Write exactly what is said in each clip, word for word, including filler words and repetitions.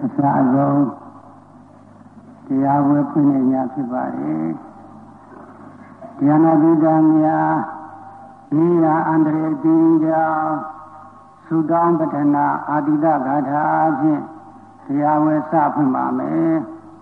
အစအဆုံးတရားဝဲဖွင့်နေကြဖြစ်ပါတယ်တရားနာပိဋကများဒီဟာအန္တရာယ်ကြီးကြောင့်သုတောင်းပထနာအာတိတဂါထာဖြင့်တရားဝဲစဖွင့်ပါမယ်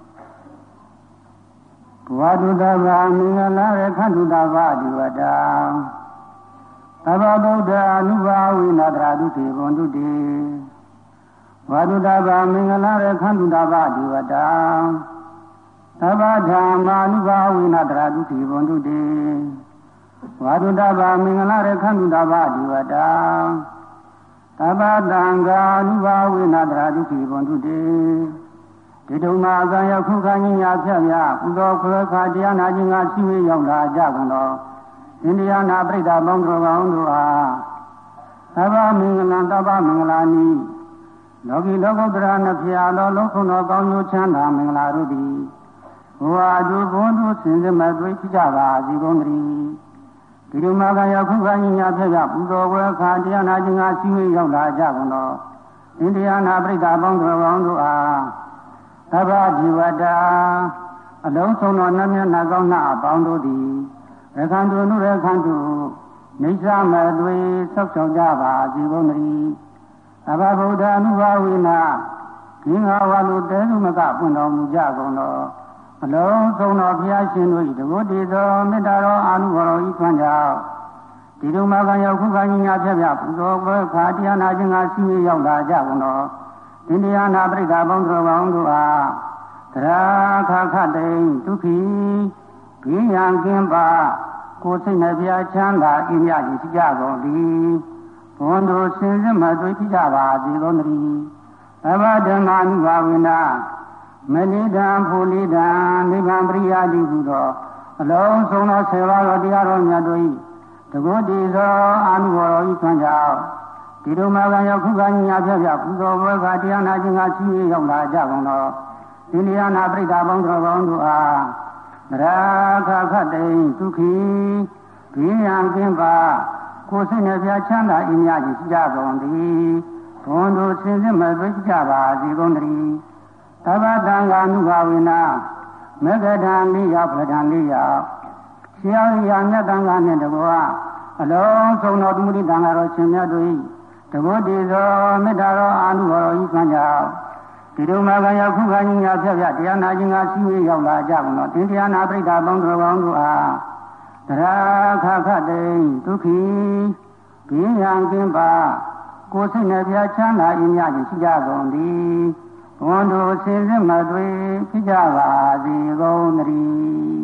ဘဝတုတ္တဗာမင်္ဂလာရခတုတ္တဗာဒီဝတ္တသဗ္ဗဗုဒ္ဓအနုဘာဝိနာတရာဒုတိဘွန်တုတိဝါဒုတ္တဗာမင်္ဂလာရခတုတ္တဗာဒီဝတ္တသဗ္ဗဓမ္မာနုဘာဝိနာတရာဒုတိဘွန်တုတိဝါဒုတ္တဗာမင်္ဂလာရခတုတ္တဗာဒီဝတ္တသဗ္ဗတံဃာနုဘာဝိနာတရာဒုတိဘွန်တုတိဒီတုံမှာအကံရောက်ခုခံခြင်းရာဖြတ်ရပူဇော်ခွဲခါတရားနာခြင်းကရှိဝေးရောက်လာကြကုန်သောအိန္ဒိယနာပရိသတ်ပေါင်းတော်ကောင်းတို့အားသဗ္ဗမင်္ဂလံသဗ္ဗမင်္ဂလာနိလောကီလောကုတ္တရာနှဖျားသောလုံးခုံတော်ကောင်းကျိုးချမ်းသာမင်္ဂလာတို့သည်ဘဝအတူဘုန်းတို့ဆင်စမတွေ့ဖြစ်ကြပါစေကုန်သတည်းဒီလိုမှာကရောက်ခုခံခြင်းရာဖြတ်ရပူဇော်ခွဲခါတရားနာခြင်းကရှိဝေးရောက်လာကြကုန်သောအိန္ဒိယနာပရိသတ်ပေါင်းတော်ကောင်းတို့အားသဗ္ဗဒီဝတ္တအလုံးစုံသောနတ်မြတ်နာကောင်းနာအပေါင်းတို့သည်ရခန္တုနုရခန္တုနေသမတွေဆောက်ရှောက်ကြပါစေကုန်သတည်းသဗ္ဗဗုဒ္ဓအနုဘာဝိနာဂင်္ဂဝါလူတဲသူမကပွင့်တော်မူကြကုန်သောအလုံးစုံသောဘုရားရှင်တို့၏တကုတည်သောမေတ္တာတော်အာနုဘော်တော်ဤခွင့်ကြောင့်ဒီလိုမှာကရောက်ခုခံခြင်းများဖြတ်ဖြတ်ပူဇော်ပွဲခါတရားနာခြင်းကရှိရရောက်လာကြကုန်သောအိန္ဒိယနာပရိသတ်ပေါင်းတော်ကောင်းတို့အားသရာခခတိန်ဒုက္ခိဘိညာကင်းပါကိုယ်စိတ်နှပြချမ်းသာအင်းမြကြီးဖြစ်ကြကုန်သည်ဘုန်းတို့ဆင်စစ်မတွေ့ဖြစ်ကြပါစေကုန်သတည်းသဗ္ဗဓမ္မာနုဘာဝိနာမနိဒံဖူလိဒံနိဗ္ဗာန်ပရိယာတိဟုသောအလုံးစုံသောဆေဝါတော်တရားတော်မြတ်တို့၏တကုတည်သောအာနုဘော်တော်ဤခွင့်ကြောင့်ဒီလိုမှာကရောက်ခုခံညာဖြတ်ဖြတ်ပူဇော်ပွဲကတရားနာခြင်းကရှိရရောက်လာကြကုန်သောအိန္ဒိယနာပရိသတ်ပေါင်းတော်ကောင်းတို့အားသရာခခတိန်ဒုက္ခိဘိညာကင်းပါကိုယ်စိတ်နှပြချမ်းသာအင်းမြကြီးရှိကြကုန်သည်ဘုန်းတို့ဆင်စစ်မတွေ့ကြပါစေကုန်သတည်းသဗ္ဗတံဃာနုဘာဝိနာမေဃဒံလေးရောက်ပဒံလေးရောက်ဆရာရာမြတ်တန်ဃာနှင့်တကွာအလုံးစုံသောသမုဒိတန်ဃာတော်ရှင်မြတ်တို့၏တကုတည်သောမေတ္တာတော်အာနုဘော်တော်ဤခံကြောင့်ဒီလိုမှာကရောက်ခုခံခြင်းများဖြတ်ဖြတ်တရားနာခြင်းကရှိရရောက်လာကြကုန်သောသင်တရားနာပရိသတ်ပေါင်းတော်ကောင်းတို့အားသရာခခတိန်ဒုက္ခိဘိညာကင်းပါကိုယ်စိတ်နှပြချမ်းသာအင်းမြကြီးရှိကြကုန်သည်ဘုန်းတို့ဆင်စစ်မတွေ့ဖြစ်ကြပါစေကုန်သတည်း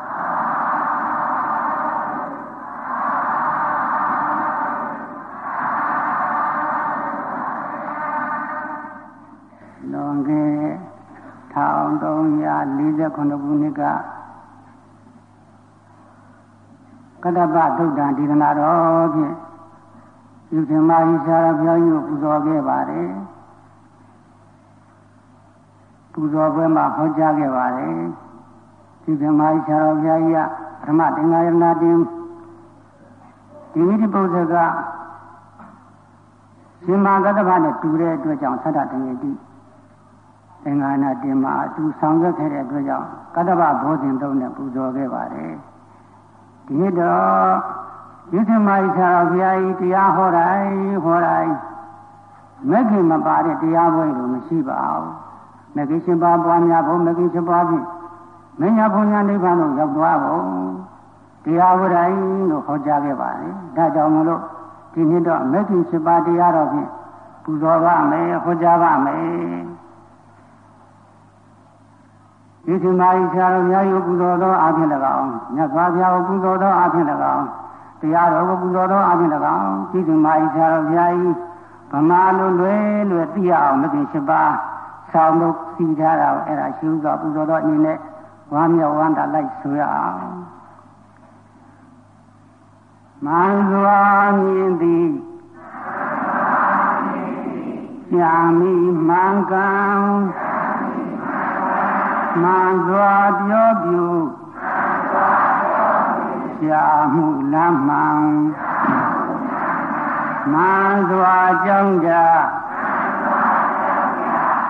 လွန်ခဲ့တစ်ထောင်သုံးရာလေးဆယ်ခုနှစ်ခုနှစ်ကကတ္တပသုတ်တံဒေသနာတော်ဖြင့်ယူထမဟိစာရဘုရားကြီးကိုပူဇော်ခဲ့ပါတယ်ပူဇော်ပွဲမှာဟောကြားခဲ့ပါတယ်ယူထမဟိစာရဘုရားကြီးကပထမသင်္ဃာယနာတင်ဒီမိတိပုဇ္ဇကရှင်မာကတ္တပနဲ့တူတဲ့အတွက်ကြောင့်သတ္တတငယ်တိသင်္ဃာနာတင်မှာအတူဆောင်ရွက်ခဲ့တဲ့အတွက်ကြောင့်ကတ္တပဘောဇဉ်သုံးနဲ့ပူဇော်ခဲ့ပါတယ်ဒီနေ့တော့ယုထမဟိစာရဘုရားကြီးတရားဟောတိုင်းဟောတိုင်းမဂ္ဂင်မပါတဲ့တရားပွဲလို့မရှိပါဘူးမဂ္ဂင်ရှင်ပါပွားများဖို့မဂ္ဂင်ရှင်ပါဖြင့်မညာဘုံညာနိဗ္ဗာန်ကိုရောက်သွားဖို့တရားဟောတိုင်းလို့ဟောကြားခဲ့ပါတယ်ဒါကြောင့်မလို့ဒီနေ့တော့မဂ္ဂင်ရှင်ပါတရားတော်ဖြင့်ပူဇော်ပါမယ်ဟောကြားပါမယ်ယုထမဟိစာရဘုရားကြီးပူဇော်သောအဖြစ်၎င်းမြတ်စွာဘုရားကိုပူဇော်သောအဖြစ်၎င်းတရားတော်ကိုပူဇော်သောအဖြစ်၎င်းယုထမဟိစာရဘုရားကြီးဗမာလိုလွယ်လွယ်သိရအောင်မဂ္ဂင်ရှင်ပါဆောင်လို့စီထားတာအဲ့ဒါရှိဥစွာပူဇော်တော်အနေနဲ့ဝါမြောက်ဝမ်းသာလိုက်ဆိုရအောင်မန်စွာမြင်သည်ညာမိမင်္ဂံမန်စွာပြောပြရှာမှုလမ်းမှန်မန်စွာကြောင်းကြ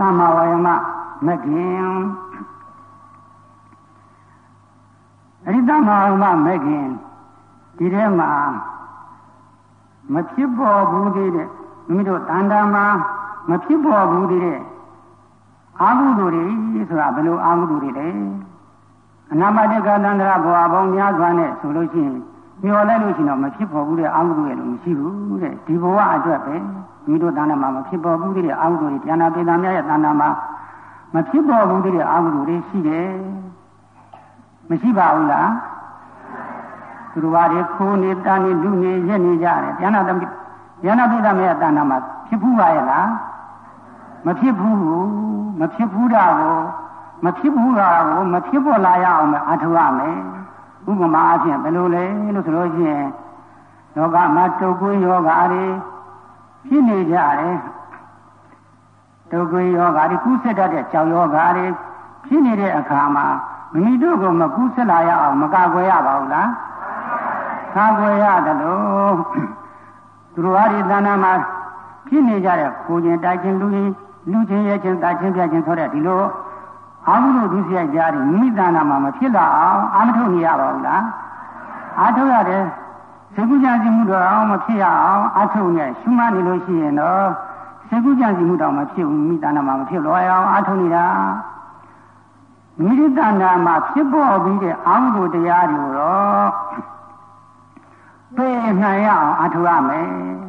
သမ္မာဝါယမမဂ္ဂင်အဲ့ဒီသမ္မာဝါယမမဂ္ဂင်ဒီထဲမှာမဖြစ်ပေါ်ဘူးသေးတဲ့မိမိတို့တဏ္ဍာမှာမဖြစ်ပေါ်ဘူးသေးတဲ့အာဟုတုတွေဆိုတာဘယ်လိုအာဟုတုတွေလဲအနာမတက္ကသန္တရာဘဝပေါင်းများစွာနဲ့ဆိုလို့ရှိရင်မျောလိုက်လို့ရှိရင်တော့မဖြစ်ပေါ်ဘူးတဲ့အာဟုတုရဲ့လို့မရှိဘူးတဲ့ဒီဘဝအတွက်ပဲမိမိတို့တဏ္ဍာမှာမဖြစ်ပေါ်ဘူးသေးတဲ့အာဟုတုတွေဉာဏပေတံများရဲ့တဏ္ဍာမှာမဖြစ်ပေါ်ဘူးသေးတဲ့အာဟုတုတွေရှိတယ်မရှိပါဘူးလားသူတို့ဘာတွေခိုးနေတာနေလူနေရက်နေကြတယ်ဉာဏတမိဉာဏပိဋကမေတ္တနာမှာဖြစ်ဘူးပါရဲ့လားမဖြစ်ဘူးမဖြစ်ဘူးတာကိုမဖြစ်ဘူးတာကိုမဖြစ်ပေါ်လာရအောင်အထောက်ရမယ်ဥပမာအဖြစ်ဘယ်လိုလဲလို့ဆိုလို့ရှိရင်လောကမှာတုပ်ကွေးယောဂါတွေဖြစ်နေကြတယ်တုပ်ကွေးယောဂါတွေကုသတတ်တဲ့ကြောင်ယောဂါတွေဖြစ်နေတဲ့အခါမှာမိမိတို့ကမကုသလာရအောင်မကာကွယ်ရပါဘူးလားကာကွယ်ရတယ်လို့သူတို့ဟာဒီသဏ္ဍာန်မှာဖြစ်နေကြတဲ့ကိုယ်ချင်းတိုက်ချင်းလူချင်းလူချင်းရဲ့ချင်းတိုက်ချင်းပြချင်းဆိုတဲ့ဒီလိုအာဟုတုဒုစရိုက်ကြားတွေမိမိသဏ္ဍာန်မှာမဖြစ်လာအောင်အာမထုတ်နေရပါဘူးလားအာထုတ်ရတယ်စေကုကြံစီမှုတော့အောင်မဖြစ်ရအောင်အာထုတ်နေရှုမှတ်နေလို့ရှိရင်တော့စေကုကြံစီမှုတော့မဖြစ်ဘူးမိသဏ္ဍာန်မှာမဖြစ်လို့အောင်အာထုတ်နေတာမိမိသဏ္ဍာန်မှာဖြစ်ပေါ်ပြီးတဲ့အာဟုတုတရားတွေကိုတော့ပြေနိုင်ရအောင်အာထုတ်ရမယ်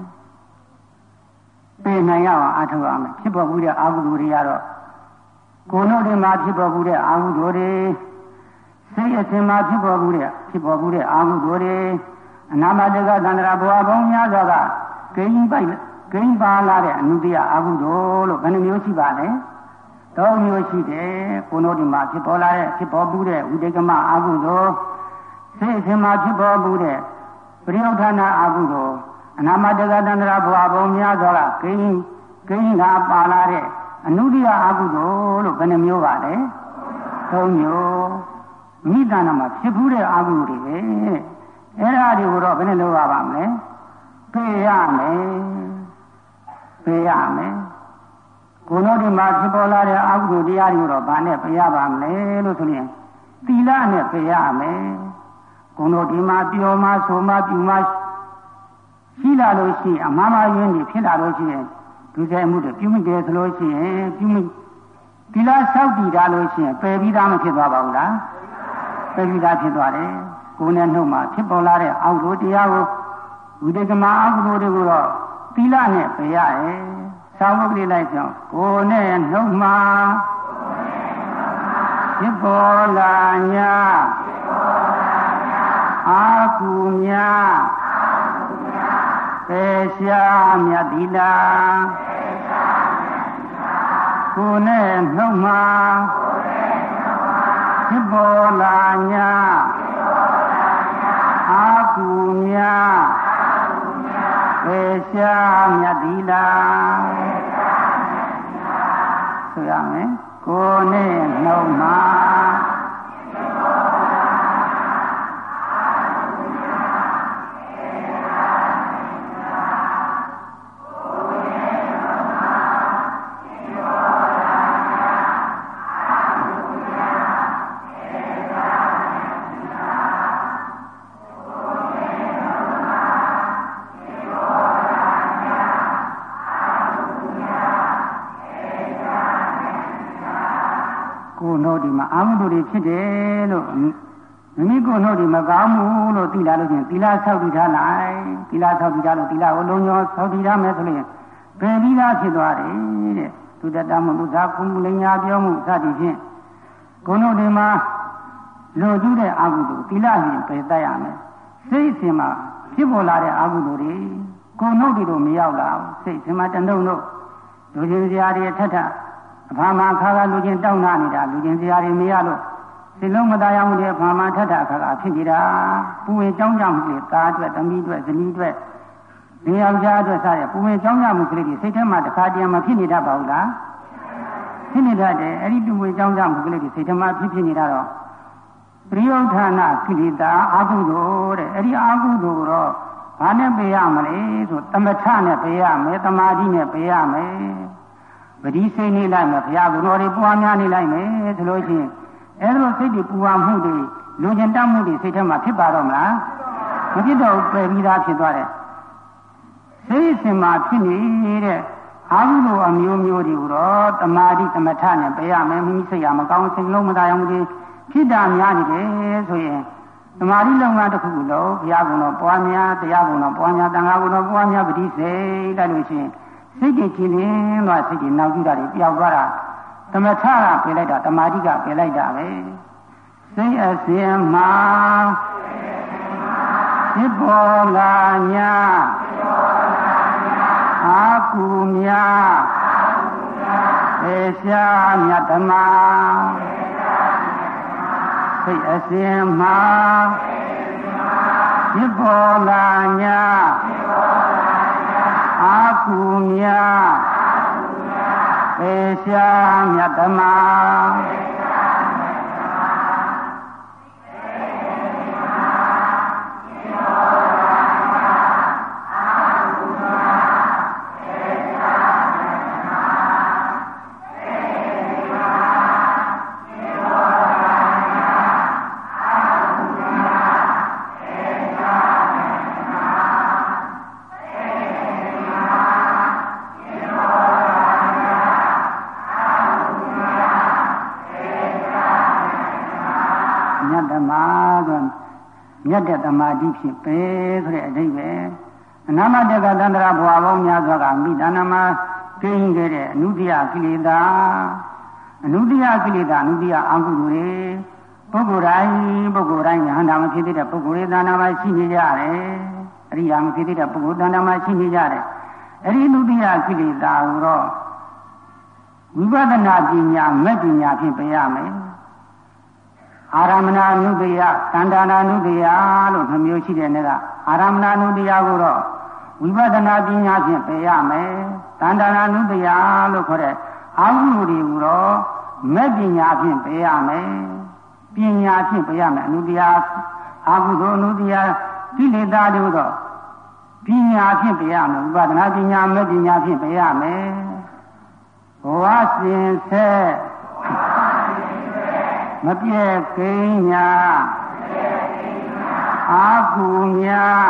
ပြေနိုင်ရအောင်အာထုတ်ရမယ်ဖြစ်ပေါ်ပြီးတဲ့အာဟုတုတွေကတော့ကိုယ်တို့ဒီမှာဖြစ်ပေါ်ပြီးတဲ့အာဟုတုတွေစိတ်အစဉ်မှာဖြစ်ပေါ်ပြီးတဲ့ဖြစ်ပေါ်ပြီးတဲ့အာဟုတုတွေအနာမတက္ကသန္တရာဘဝပေါင်းများစွာကဂိမ်းပိုက်ဂိမ်းပါလာတဲ့အနုတ္တယအာဟုတုလို့ဘယ်နှမျိုးရှိပါလဲသုံးမျိုးရှိတယ်ကိုယ်တို့ဒီမှာဖြစ်ပေါ်လာတဲ့ဖြစ်ပေါ်ပြီးတဲ့ဝိတေကမအာဟုတုစိတ်အစဉ်မှာဖြစ်ပေါ်ပြီးတဲ့ပရိယုဌာဏအာဟုတုအနာမတက္ကသန္တရာဘဝပေါင်းများစွာကဂိမ်းဂိမ်းကပါလာတဲ့အနုတ္တယအာဟုတုလို့ဘယ်နှမျိုးပါလဲသုံးမျိုးမိတ္တနာမှာဖြစ်ဘူးတဲ့အာဟုတုတွေပဲအဲ့ဒါတွေကိုတော့ဘယ်နဲ့လုပ်ရပါမလဲပြေးရမယ်ပြေးရမယ်ကိုယ်တို့ဒီမှာဖြစ်ပေါ်လာတဲ့အာဟုတုတရားတွေကိုတော့ဘာနဲ့ပြေးရပါမလဲလို့ဆိုရင်သီလနဲ့ပြေးရမယ်ကိုယ်တို့ဒီမှာပြောမှဆိုမှပြုမှရှိလာလို့ရှိရင်အမှားမှားရင်းတွေဖြစ်လာလို့ရှိရင်ဒုစရိုက်မှုတွေပြုမိတယ်ဆိုလို့ရှိရင်ပြုမိသီလဆောက်တည်တာလို့ရှိရင်ပယ်ပြီးသားမဖြစ်သွားပါဘူးလားပယ်ပြီးသားဖြစ်သွားတယ်ကိုယ်နဲ့နှုတ်မှာဖြစ်ပေါ်လာတဲ့အောက်တို့တရားကိုဝိတေကမအောက်တို့တွေကိုတော့သီလနဲ့ပယ်ရရဲ့သာဝကလေးလိုက်ကြောင်းကိုယ်နဲ့နှုတ်မှာဖြစ်ပေါ်လာညာအာကုညာပေရှားမြတ်သီလာကိုယ်နဲ့နှုတ်မှာဖြစ်ပေါ်လာညာအာကုညာပေရှားမြတ်သီလာဆိုရမယ်ကိုယ်နဲ့နှုတ်မှာအာဟုတုတွေဖြစ်တယ်လို့မိမိကိုယ်နှုတ်ဒီမကောင်းဘူးလို့သိလာလို့ချင်းသီလဆောက်တည်ထားလိုက်သီလဆောက်တည်ထားလို့သီလကိုလုံးရောဆောက်တည်ရမယ်ဆိုရင်ပယ်သီလဖြစ်သွားတယ်တဲ့သူတတမှုလူသားကုမလညာပြောမှုစသည်ဖြင့်ကိုယ်နှုတ်ဒီမှာလွန်ကျူးတဲ့အာဟုတုသီလရင်ပယ်တတ်ရမယ်စိတ်အစဉ်မှာဖြစ်ပေါ်လာတဲ့အာဟုတုတွေကိုယ်နှုတ်ဒီလိုမရောက်လာဘူးစိတ်အစဉ်မှာတဏှုံတို့လူချင်းစရာတွေထက်ထအဖာမခါကလူချင်းတောင်းနာနေတာလူချင်းစရာတွေမရလို့စိတ်လုံးမသားရမှုတွေအဖာမထက်တာအခါကဖြစ်နေတာပူဝင်ကြောင်းကြမှုတွေသားအတွက်သမီးအတွက်ဇနီးအတွက်နေယောက်ျားအတွက်စတဲ့ပူဝင်ကြောင်းကြမှုကလေးတွေစိတ်ထဲမှာတစ်ခါတည်းမှဖြစ်နေတတ်ပါဘူးလားဖြစ်နေတတ်တယ်အဲ့ဒီပူဝင်ကြောင်းကြမှုကလေးတွေစိတ်ထဲမှာဖြစ်ဖြစ်နေတာတော့ပရိယုဌာဏကိလေသာအာဟုတုတဲ့အဲ့ဒီအာဟုတုကိုတော့ဘာနဲ့ပေးရမလဲဆိုသမထနဲ့ပေးရမယ်သမာဓိနဲ့ပေးရမယ်ပတိစိတ်နေလိုက်မယ်ဘုရားကတော်တွေပွားများနေလိုက်မယ်ဆိုလို့ချင်းအဲ့လိုစိတ်တွေပူဝါမှုတွေလူကျင်တတ်မှုတွေစိတ်ထဲမှာဖြစ်ပါတော့မလားမဖြစ်တော့ပယ်ပြီးသားဖြစ်သွားတယ်စိတ်စင်မှာဖြစ်နေတဲ့အာဟုလိုအမျိုးမျိုးတွေကိုတော့တမာတိတမထနဲ့ပယ်ရမယ်မိမိစိတ်ရမကောင်းစိတ်လုံးမသာအောင်တွေဖြစ်တာများနေတယ်ဆိုရင်တမာတိလုံငါတစ်ခုခုလို့ဘုရားကုံတော်ပွားများတရားကုံတော်ပွားများတန်ခါကုံတော်ပွားများပတိစိတ်လိုက်လို့ရှိရင်စိတ်ကြီးချင်းင်းသွားစိတ်ကြီးနောက်ကျတာတွေပျောက်သွားတာတမထကပယ်လိုက်တာတမာတိကပယ်လိုက်တာပဲစိတ်အစဉ်မှာဖြစ်ပေါ်လာညာအာကုမြပေရှားမြတ်ဓမ္မစိတ်အစဉ်မှာဖြစ်ပေါ်လာညာအာကုမြပေရှားမြတ်ဓမ္မမြတ်တဲ့တမာတိဖြစ်ပဲဆိုတဲ့အဓိပ္ပာယ်အနာမတကတန္တရာဘဝပေါင်းများစွာကမိဒါနမှာကျင်းခဲ့တဲ့အနုတ္တိယကိလေသာအနုတ္တိယကိလေသာအနုတ္တိယအကုသိုလ်တွေပုဂ္ဂိုလ်တိုင်းပုဂ္ဂိုလ်တိုင်းယဟန္တာမဖြစ်တဲ့ပုဂ္ဂိုလ်တွေဒါနမှာရှိနေကြတယ်အရိယာမဖြစ်တဲ့ပုဂ္ဂိုလ်ဒါနမှာရှိနေကြတယ်အဲ့ဒီအနုတ္တိယကိလေသာကိုတော့ဝိပဿနာပညာမဲ့ပညာဖြင့်ပြရမယ်အာရမဏနုတ္တယသန္တာနာနုတ္တယလို့နှမျိုးရှိတဲ့နေ့ကအာရမဏနုတ္တယကိုတော့ဝိပဿနာပညာဖြင့်ပယ်ရမယ်သန္တာနာနုတ္တယလို့ခေါ်တဲ့အာဟုတွေကိုတော့မဲ့ပညာဖြင့်ပယ်ရမယ်ပညာဖြင့်ပယ်ရမယ်အနုတ္တယအာဟုသောအနုတ္တယကိလေသာတို့တော့ပညာဖြင့်ပယ်ရမယ်ဝိပဿနာပညာမဲ့ပညာဖြင့်ပယ်ရမယ်ဘဝစဉ်ဆက်မပြည့်ကိညာအာကုမြ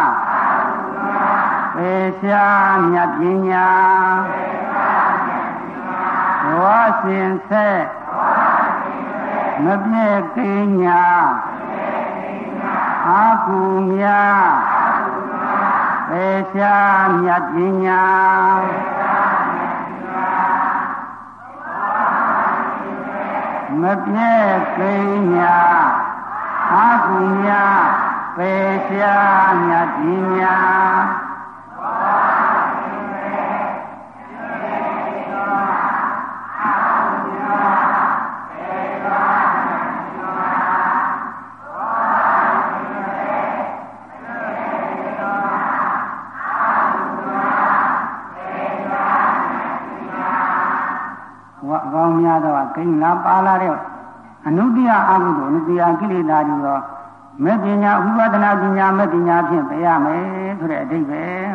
ပေရှားမြတ်ပညာဘဝစဉ်ဆက်မပြည့်ကိညာအာကုမြပေရှားမြတ်ပညာမပြည့်ကိညာအာကုမြပေရှားမြတ်ပညာကောင်းများသောကိန်းလာပါလာတဲ့အနုတ္တိယအာဟုသောအနုတ္တိယကိလေသာတွေရောမဲ့ပညာဥပဒနာပညာမဲ့ပညာဖြင့်ပယ်ရမယ်ဆိုတဲ့အဓိပ္ပာယ်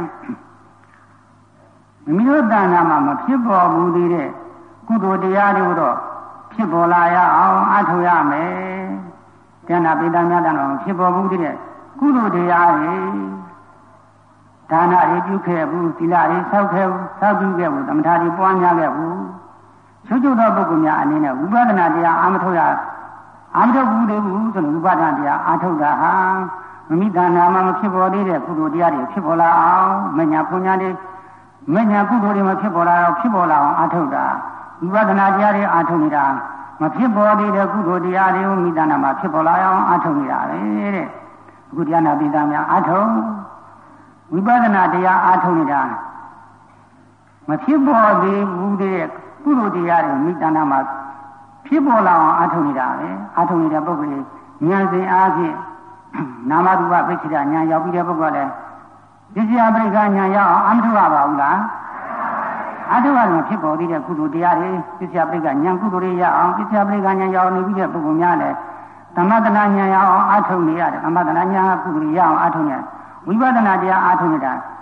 မိမိတို့တဏ္ဍာမှာမဖြစ်ပေါ်ဘူးသေးတဲ့ကုသိုလ်တရားတွေတော့ဖြစ်ပေါ်လာရအောင်အထောက်ရမယ်ကျန်တာပိဋကများတဏ္ဍာမှာဖြစ်ပေါ်ဘူးသေးတဲ့ကုသိုလ်တရားတွေဒါနတွေပြုခဲ့ဘူးသီလတွေဆောက်ခဲ့ဘူးဆောက်ပြုခဲ့ဘူးသမထတွေပွားများခဲ့ဘူးချွတ်ချွတ်သောပုဂ္ဂိုလ်များအနေနဲ့ဝိပဿနာတရားအာမထုတ်ရအာမထုတ်ဘူးသေးဘူးဆိုလို့ဝိပဿနာတရားအာထုတ်တာဟာမမိတဏ္ဍာမှာမဖြစ်ပေါ်သေးတဲ့ကုသိုလ်တရားတွေဖြစ်ပေါ်လာအောင်မညာပူညာတွေမညာကုသိုလ်တွေမဖြစ်ပေါ်လာအောင်ဖြစ်ပေါ်လာအောင်အာထုတ်တာဝိပဿနာတရားတွေအာထုတ်နေတာမဖြစ်ပေါ်သေးတဲ့ကုသိုလ်တရားတွေကိုမိတဏ္ဍာမှာဖြစ်ပေါ်လာအောင်အာထုတ်နေတာပဲတဲ့အခုတရားနာပိသများအာထုတ်ဝိပဿနာတရားအာထုတ်နေတာမဖြစ်ပေါ်သေးဘူးတဲ့ကုသိုလ်တရားတွေမိတ္တနာမှာဖြစ်ပေါ်လာအောင်အားထုတ်နေတာပဲအားထုတ်နေတဲ့ပုဂ္ဂိုလ်ဉာဏ်စဉ်အားဖြင့်နာမရူပပိဋကဉာဏ်ရောက်ပြီးတဲ့ပုဂ္ဂိုလ်လည်းပစ္စယပရိက္ခဉာဏ်ရောက်အောင်အားထုတ်ရပါဘူးလားအားထုတ်ရရင်ဖြစ်ပေါ်သေးတဲ့ကုသိုလ်တရားတွေပစ္စယပရိက္ခဉာဏ်ကုသိုလ်တွေရအောင်ပစ္စယပရိက္ခဉာဏ်ရောက်နေပြီးတဲ့ပုဂ္ဂိုလ်များလည်းသမထနာဉာဏ်ရောက်အောင်အားထုတ်နေရတယ်သမထနာဉာဏ်ကုသိုလ်ရအောင်အားထုတ်နေဝိပဿနာတရားအားထုတ်နေတာ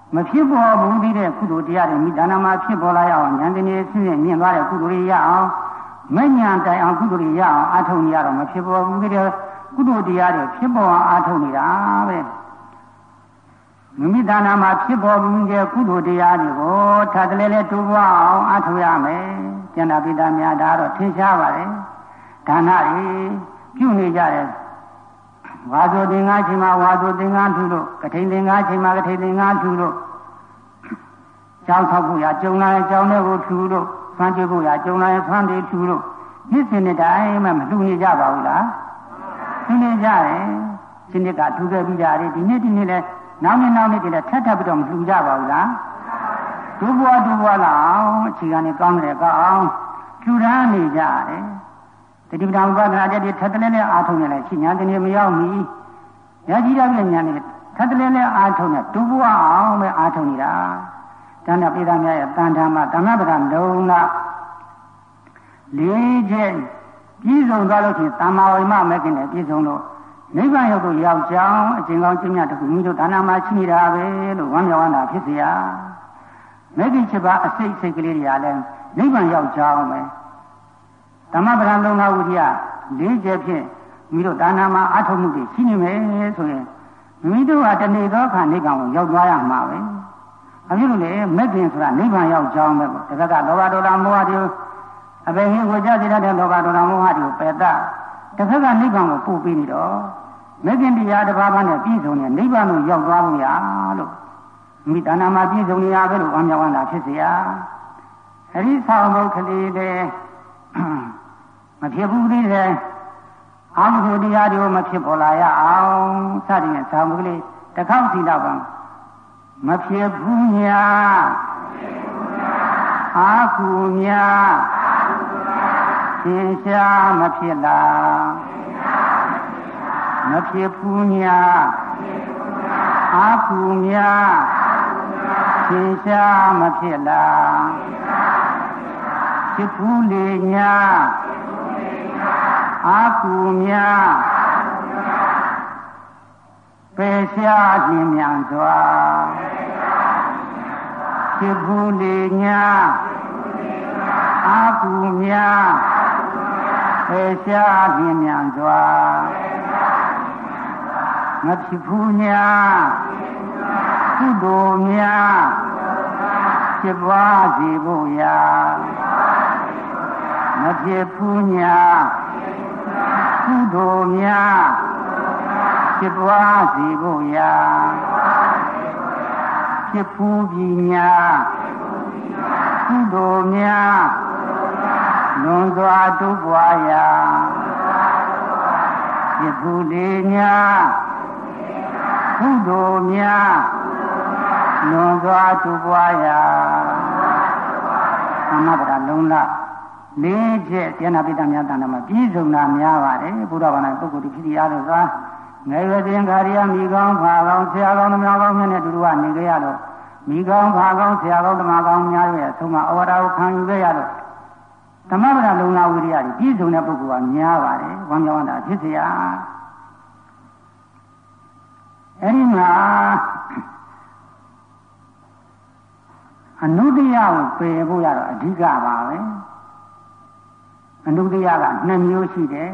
မဖြစ်ပေါ်ဘူးသေးတဲ့ကုသိုလ်တရားတွေမိဒါနမှာဖြစ်ပေါ်လာရအောင်ဉာဏ်တင်ဆင်းရဲမြင်သွားတဲ့ကုသိုလ်တွေရအောင်မဉဏ်တိုင်အောင်ကုသိုလ်တွေရအောင်အားထုတ်နေရတော့မဖြစ်ပေါ်ဘူးသေးတဲ့ကုသိုလ်တရားတွေဖြစ်ပေါ်အောင်အားထုတ်နေတာပဲမိမိဒါနမှာဖြစ်ပေါ်ဘူးတဲ့ကုသိုလ်တရားတွေကိုထပ်တလဲလဲတိုးပွားအောင်အားထုတ်ရမယ်ကျန်တာပိဋကများဒါတော့ထင်ရှားပါတယ်ဒါနတွေပြုနေကြတယ်ဝါဆိုသင်္ကားချိန်မှာဝါဆိုသင်္ကားထူလို့ကထိန်သင်္ကားချိန်မှာကထိန်သင်္ကားထူလို့ကျောင်းထောက်ဖို့ရကျုံလာရင်ကျောင်းတွေကိုထူလို့ဆွမ်းကြည့်ဖို့ရကျုံလာရင်ဆွမ်းတွေထူလို့နေ့စဉ်နေ့တိုင်းမှမလှူနေကြပါဘူးလားလှူနေကြတယ်ဒီနေ့ကထူခဲ့ပြီးကြတယ်ဒီနေ့ဒီနေ့လဲနောက်နေ့နောက်နေ့တွေလဲထပ်ထပ်ပြီးတော့မလှူကြပါဘူးလားဒုဘွားဒုဘွားလာအောင်အခြေခံနေကောင်းတယ်ကောင်းလှူရမ်းနေကြတယ်တတိပဌာန်ဝိပဿနာတက်ထပ်တလဲလဲအားထုတ်နေလဲရှိညာတည်းမရောက်မီရကြီးရပြညာနေထပ်တလဲလဲအားထုတ်နေဒုဘွားအောင်ပဲအားထုတ်နေတာတဏ္ဍပိဋကများရဲ့တန်ထာမှာဓမ္မပဒလုံးလာလေးချက်ပြည့်စုံသွားလို့ချင်းတမ္မာဝိမမဲ့ခင်နဲ့ပြည့်စုံလို့နိဗ္ဗာန်ရောက်ကိုရောက်ကြောင်းအကျဉ်းကောင်းကျင့်မြတ်တခုမိတို့ဒါနမှာရှိနေတာပဲလို့ဝမ်းမြောက်ဝမ်းသာဖြစ်เสียမဲ့ခင်ချက်ပါအစိတ်စိတ်ကလေးတွေကလည်းနိဗ္ဗာန်ရောက်ကြောင်းပဲဓမ္မပဒလုံးလာဝိရိယလေးချက်ဖြင့်မိတို့ဒါနမှာအထုံမှုတွေရှိနေမယ်ဆိုရင်မိတို့ဟာတဏှေသောခါနိဗ္ဗာန်ကိုရောက်သွားရမှာပဲအဖြစ်လို့လေမဲ့ခင်ဆိုတာနိဗ္ဗာန်ရောက်ကြောင်းပဲပေါ့တစ်ခါကလောဘဒေါသမောဟတွေအပေဟိဝကြစေတဲ့လောဘဒေါသမောဟတွေကိုပယ်တတ်တစ်ခါကနိဗ္ဗာန်ကိုပို့ပြီးနေတော့မဲ့ခင်တရားတစ်ပါးပါးနဲ့ပြည့်စုံတဲ့နိဗ္ဗာန်ကိုရောက်သွားဖို့ရလို့မိဒါနမှာပြည့်စုံနေရပဲလို့ဝမ်းမြောက်ဝမ်းသာဖြစ်เสียအဲဒီဆောင်ဖို့ကလေးတွေမဖြစ်ဘူးသေးတယ်အာမဟုတရားတွေကိုမဖြစ်ပေါ်လာရအောင်စသည်နဲ့ဆောင်ဖို့ကလေးတစ်ခေါက်စီတော့ပါမဖြစ်ဘူးညာအာကူညာသင်ရှားမဖြစ်လားမဖြစ်ဘူးညာအာကူညာသင်ရှားမဖြစ်လားဖြစ်ဘူးလေညာအာကူညာပေရှားခြင်းမြန်စွာဖြစ်ဘူးလေညာအာကူညာပေရှားခြင်းမြန်စွာမဖြစ်ဘူးညာကုသိုလ်များဖြစ်ပွားစေဖို့ရာမဖြစ်ဘူးညာကုသိုလ်များဖြစ်ပွားစေဖို့ရာဖြစ်ဖူးပြီညာကုသိုလ်များလွန်စွာတိုးပွားရာဖြစ်ဖူးလေညာကုသိုလ်များလွန်စွာတိုးပွားရာသမ္မာပဒလုံးလလေးချက်ကျန်တာပိဋကများတန်တာမှာပြည့်စုံတာများပါတယ်ဘုရားဘာသာပုဂ္ဂိုလ်ဒီဖြစ်ရလို့သာငယ်ရွယ်စဉ်ခါရီယမိကောင်းဖာကောင်းဆရာကောင်းဓမ္မကောင်းများနဲ့တူတူကနေကြရလို့မိကောင်းဖာကောင်းဆရာကောင်းဓမ္မကောင်းများရဲ့အဆုံးမဩဝါဒကိုခံယူခဲ့ရလို့ဓမ္မပဒလုံလာဝိရိယကြီးပြည့်စုံတဲ့ပုဂ္ဂိုလ်ကများပါတယ်ဝမ်းမြောက်ဝမ်းသာဖြစ်เสียအဲဒီမှာအနုတ္တယကိုပယ်ဖို့ရတော့အဓိကပါပဲအနုတ္တယကနှစ်မျိုးရှိတယ်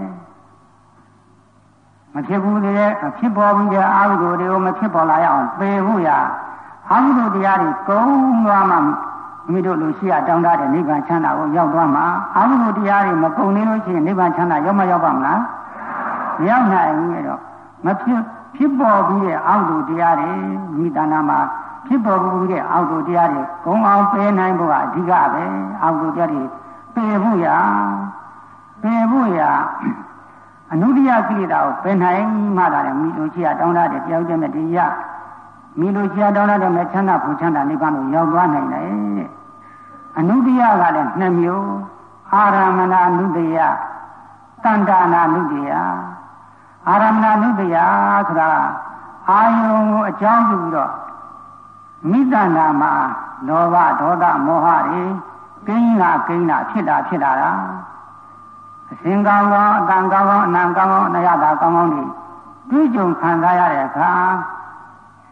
မဖြစ်ဘူးတဲ့ဖြစ်ပေါ်ပြီးတဲ့အာဟုတို့တွေကိုမဖြစ်ပေါ်လာရအောင်ပယ်ဖို့ရအာဟုတို့တရားတွေကုန်းသွားမှမိတို့လူရှိရတောင်းတတဲ့နိဗ္ဗာန်ချမ်းသာကိုရောက်သွားမှာအာဟုတို့တရားတွေမကုံနေလို့ရှိရင်နိဗ္ဗာန်ချမ်းသာရောက်မရောက်ပါမလားမရောက်နိုင်ဘူးတော့မဖြစ်ဖြစ်ပေါ်ပြီးတဲ့အာဟုတို့တရားတွေမိတဏ္ဍာမှာဖြစ်ပေါ်ပြီးတဲ့အာဟုတို့တရားတွေကုန်းအောင်ပယ်နိုင်ဖို့ကအဓိကပဲအာဟုတို့တရားတွေပယ်ဖို့ရပယ်ဖို့ရအနုတ္တယကိလေသာကိုပယ်နိုင်မှသာလေမိလိုရှိရတောင်းတတဲ့တရားဥဒ္ဒမဲ့တရားမိလိုရှိရတောင်းတတဲ့မဲ့ချမ်းသာဖို့ချမ်းသာနိဗ္ဗာန်ကိုရောက်သွားနိုင်တယ်အနုတ္တယကလည်းနှစ်မျိုးအာရမဏအနုတ္တယတဏ္ဍာနာအနုတ္တယအာရမဏအနုတ္တယဆိုတာအာယုံကိုအကြောင်းပြုပြီးတော့မိတ္တနာမှာလောဘဒေါသမောဟတွေကိန်းလာကိန်းလာဖြစ်တာဖြစ်လာတာအစဉ်ကောင်းကောင်းအတန်ကောင်းကောင်းအနံကောင်းကောင်းအနရတာကောင်းကောင်းတွေတွေ့ကြုံခံစားရတဲ့အခါ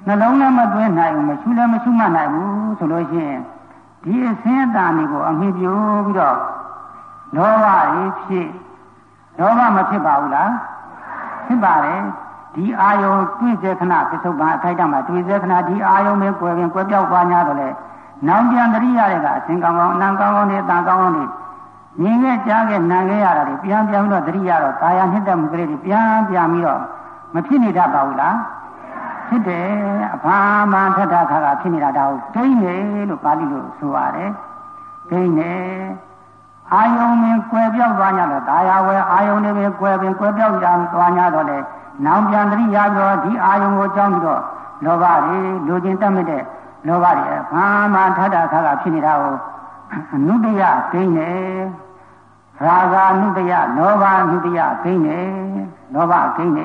နှလုံးလည်းမသွင်းနိုင်ဘူးမရှုလည်းမရှုမှတ်နိုင်ဘူးဆိုလို့ရှိရင်ဒီအစင်းအတန်တွေကိုအမိပြိုးပြီးတော့လောဘတွေဖြစ်လောဘမဖြစ်ပါဘူးလားဖြစ်ပါတယ်ဒီအာယုံတွေ့စေခဏပစ္စုပန်အခိုက်အတန့်မှာတွေ့စေခဏဒီအာယုံပဲကွယ်ပင်ကွယ်ပြောက်သွား냐တော့လေနောင်ပြန်တရိရတဲ့ကအစင်ကောင်းကောင်းအနံကောင်းကောင်းနဲ့အတန်ကောင်းကောင်းနဲ့မြင်ခဲ့ကြားခဲ့နားခဲ့ရတာတွေပြန်ပြန်ပြီးတော့တရိရတော့ကာယနှစ်သက်မှုကလေးတွေပြန်ပြန်ပြီးတော့မဖြစ်နေတတ်ပါဘူးလားဖြစ်တယ်အဖာမန်ထထခါကဖြစ်နေတာဒါကိုဂိမ့်နေလို့ပါဠိလိုဆိုရတယ်ဂိမ့်နေအာယုံမင်းကွယ်ပြောက်သွား냐တော့ဒါရဝဲအာယုံတွေပဲကွယ်ပင်ကွယ်ပြောက်ကြသွား냐တော့လေနောင်ပြန်တရိယာပြောဒီအာယုံကိုကြောင်းပြီးတော့လောဘတွေလူချင်းတတ်မဲ့တဲ့လောဘတွေဘာမှထထခါခါဖြစ်နေတာကိုအနုတ္တယဂိမ့်နေရာဂာနုတ္တယလောဘနုတ္တယဂိမ့်နေလောဘဂိမ့်နေ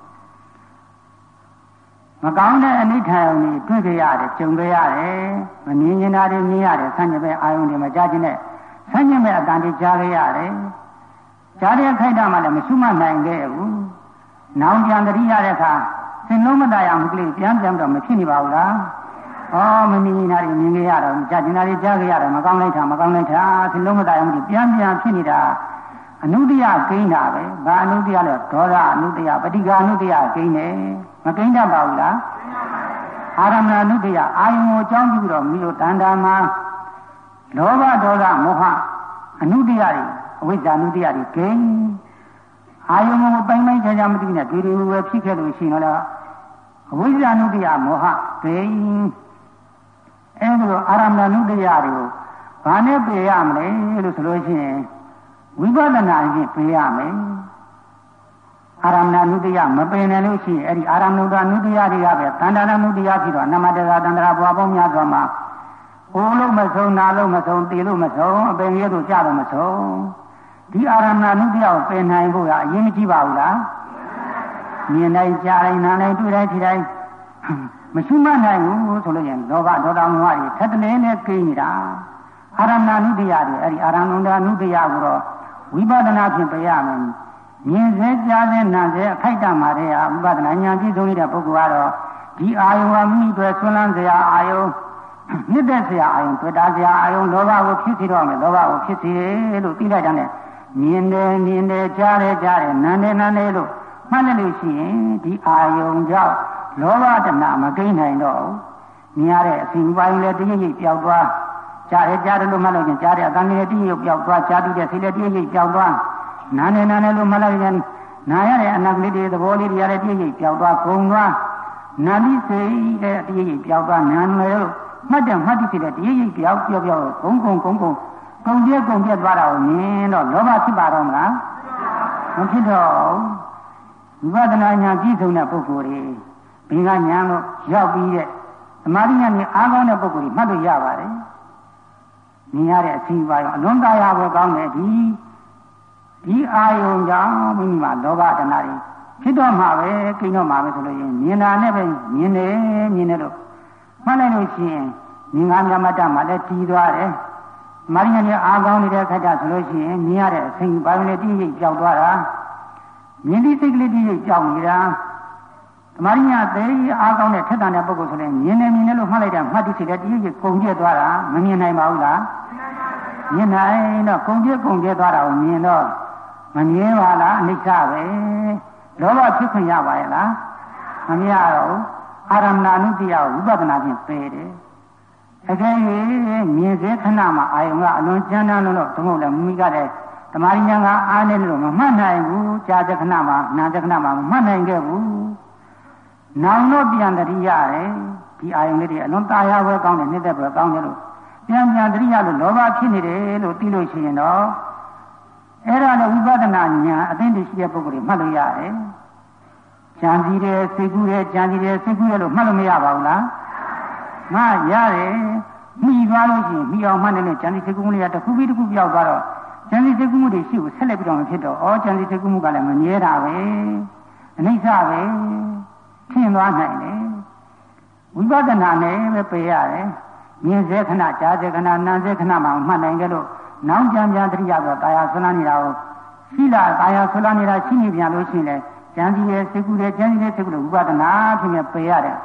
မကောင်းတဲ့အနိဋ္ဌာယုံတွေတွေ့ကြရတယ်ကြုံကြရတယ်မမြင်ကျင်တာတွေမြင်ရတယ်ဆန့်ကျင်ဘက်အာယုံတွေမကြားခြင်းနဲ့ဆန့်ကျင်ဘက်အတန်တွေကြားကြရတယ်ကြားတဲ့ခိုက်တာမှလည်းမရှုမှတ်နိုင်ခဲ့ဘူးနောင်ပြန်တရိရတဲ့အခါစင်လုံးမတရားမှုကလေးပြန်ပြန်တော့မဖြစ်နေပါဘူးလားဩမမြင်နေတာတွေမြင်ကြရတော့ကြားကျင်တာတွေကြားကြရတယ်မကောင်းလိုက်တာမကောင်းလိုက်တာစင်လုံးမတရားမှုတွေပြန်ပြန်ဖြစ်နေတာအနုတ္တယဂိမ့်တာပဲဘာအနုတ္တယလဲဒေါသအနုတ္တယပဋိက္ခာအနုတ္တယဂိမ့်နေမဂိမ့်တတ်ပါဘူးလားအာရမဏအနုတ္တယအာယုံကိုအကြောင်းပြုပြီးတော့မိတို့တဏ္ဍာမှာလောဘဒေါသမောဟအနုတ္တယတွေအဝိဇ္ဇာအနုတ္တယတွေဂိမ့်အာယုံကိုပိုင်းပိုင်းခြားခြားမသိနဲ့ဒီလိုပဲဖြစ်ခဲ့လို့ရှိရင်တော့အဝိဇ္ဇာနုတ္တယမောဟဂိမ့်အဲဒါလိုအာရမဏနုတ္တယတွေကိုဘာနဲ့ပယ်ရမလဲလို့ဆိုလို့ရှိရင်ဝိပဿနာဖြင့်ပယ်ရမယ်အာရမဏနုတ္တယမပယ်နိုင်လို့ရှိရင်အဲ့ဒီအာရမဏနုတ္တယတွေကပဲတဏ္ဍာနုတ္တယဖြစ်တော့နမတ္တရာတန္တရာဘဝပေါင်းများစွာမှာအိုလို့မဆုံးနာလို့မဆုံးတေလို့မဆုံးအပင်ရဲတို့ကြလို့မဆုံးဒီအာရမဏနုတ္တယကိုပယ်နိုင်ဖို့ကအရင်မကြည့်ပါဘူးလားမြင်တိုင်းကြားတိုင်းနားတိုင်းတွေ့တိုင်းထိတိုင်းမရှိမှနိုင်ဘူးဆိုလို့ရင်လောဘဒေါသမောဟတွေထက်တလဲနဲ့ကိန်းနေတာအာရမဏနုတ္တယတွေအဲ့ဒီအာရမဏနုတ္တယကိုတော့ဝိပဿနာဖြင့်ပြရမယ်မြင်စေကြားစေနားစေအခိုက်အတန့်မှာတဲ့ဝိပဿနာဉာဏ်ပြည့်စုံနေတဲ့ပုဂ္ဂိုလ်ကတော့ဒီအာယုံကမိမိတို့ဆွမ်းလန်းစရာအာယုံမြစ်တဲ့စရာအာယုံတွေ့တာစရာအာယုံလောဘကိုဖြစ်စီတော့မယ်လောဘကိုဖြစ်စီလို့သိလိုက်တဲ့မြင်တယ်မြင်တယ်ကြားတယ်ကြားတယ်နားတယ်နားတယ်လို့မှတ်လိုက်လို့ရှိရင်ဒီအာယုံကြောင့်လောဘတဏမကိန်းနိုင်တော့ဘူးမြင်ရတဲ့အစဉ်ပိုင်းလည်းတရိပ်ရိပ်ပျောက်သွားကြားတယ်ကြားတယ်လို့မှတ်လို့ချင်းကြားတယ်အတန်လေးတရိပ်ရိပ်ပျောက်သွားကြားပြီးတဲ့စိတ်လည်းတရိပ်ရိပ်ပျောက်သွားနားတယ်နားတယ်လို့မှတ်လိုက်ရင်နာရတဲ့အနာကလေးတွေသဘောလေးတွေရတဲ့တရိပ်ရိပ်ပျောက်သွားဂုံသွားနာပြီးစိတ်တဲ့တရိပ်ရိပ်ပျောက်သွားနားမယ်လို့မှတ်တယ်မှတ်ပြီးစိတ်တဲ့တရိပ်ရိပ်ပျောက်ပျောက်ပျောက်ဂုံဂုံဂုံဂုံဂုံပြက်ဂုံပြက်သွားတာကိုမြင်တော့လောဘဖြစ်ပါတော့မလားမဖြစ်တော့ဝိပဿနာဉာဏ်ပြည့်စုံတဲ့ပုဂ္ဂိုလ်တွေဘိက္ခဉာဏ်လို့ရောက်ပြီးတဲ့သမာဓိဉာဏ်နဲ့အားကောင်းတဲ့ပုဂ္ဂိုလ်တွေမှတ်လို့ရပါတယ်မြင်ရတဲ့အစီအပါရောအလွန်တာယာပဲကောင်းတယ်ဒီဒီအာယုံကြောင့်မိမိမှာလောဘတဏှာတွေဖြစ်တော့မှာပဲကိန်းတော့မှာပဲဆိုလို့ရင်မြင်တာနဲ့ပဲမြင်တယ်မြင်တယ်လို့မှတ်လိုက်လို့ရှိရင်မြင်ကားမြတ်မတ္တမှာလည်းတည်သွားတယ်မာရိယနဲ့အားကောင်းနေတဲ့ခက်တာဆိုလို့ရှိရင်မြင်ရတဲ့အစိမ်ပိုင်းလေးတည်ရိပ်ကြောက်သွားတာမြင်သည့်စိတ်ကလေးတည်ရိပ်ကြောက်နေတာဓမ္မရိယသေးအားကောင်းတဲ့ထက်တန်တဲ့ပုဂ္ဂိုလ်ဆိုရင်မြင်တယ်မြင်တယ်လို့မှတ်လိုက်တာမှတ်သိစိတ်တဲ့တည်ရိပ်ကုန်ကျက်သွားတာမမြင်နိုင်ပါဘူးလားမြင်နိုင်တော့ကုန်ကျက်ကုန်ကျက်သွားတာကိုမြင်တော့မမြင်ပါလားအနိစ္စပဲလောဘဖြစ်ခွင့်ရပါရဲ့လားမမြင်ရတော့အာရမဏနုတ္တယဝိပဿနာဖြင့်ပယ်တယ်အကယ်၍မြင်စေခဏမှာအာယုံကအလွန်ကျမ်းတမ်းလို့တော့သမုတ်လည်းမိမိကတဲ့ဓမ္မရိညာကအားနေလို့မမှတ်နိုင်ဘူးကြာတဲ့ခဏမှာနာတဲ့ခဏမှာမမှတ်နိုင်ခဲ့ဘူးနောင်တော့ပြန်တရိရတယ်ဒီအာယုံလေးတွေအလွန်တာယာပဲကောင်းတယ်နှစ်သက်ပဲကောင်းတယ်လို့ပြန်ပြန်တရိရလို့လောဘဖြစ်နေတယ်လို့သိလို့ရှိရင်တော့အဲ့ဒါလည်းဝိပဿနာဉာဏ်အသိဉာဏ်ရှိတဲ့ပုဂ္ဂိုလ်တွေမှတ်လို့ရတယ်ကြံစည်တယ်စိတ်ကူးတယ်ကြံစည်တယ်စိတ်ကူးရလို့မှတ်လို့မရပါဘူးလားငါရတယ်မိသွားလို့ရှိရင်မိအောင်မှတ်နေလို့ကြံစည်စိတ်ကူးမှုတွေကတစ်ခုပြီးတစ်ခုပြောက်သွားတော့ကြံစည်စိတ်ကူးမှုတွေရှိကိုဆက်လက်ပြီးတော့မဖြစ်တော့ဩကြံစည်စိတ်ကူးမှုကလည်းမမြဲတာပဲအနိစ္စပဲထင်သွားနိုင်တယ်ဝိပဿနာနဲ့ပဲပယ်ရတယ်မြင်စေခဏကြားစေခဏနားစေခဏမှမှတ်နိုင်ကြလို့နောက်ကြံပြန်တရိယာဆိုကာယဆွမ်းနေတာကိုရှိလာကာယဆွမ်းနေတာရှိနေပြန်လို့ရှိရင်လေကြံစည်ရဲ့စိတ်ကူးရဲ့ကြံစည်ရဲ့စိတ်ကူးလို့ဝိပဿနာဖြစ်နေပယ်ရတယ်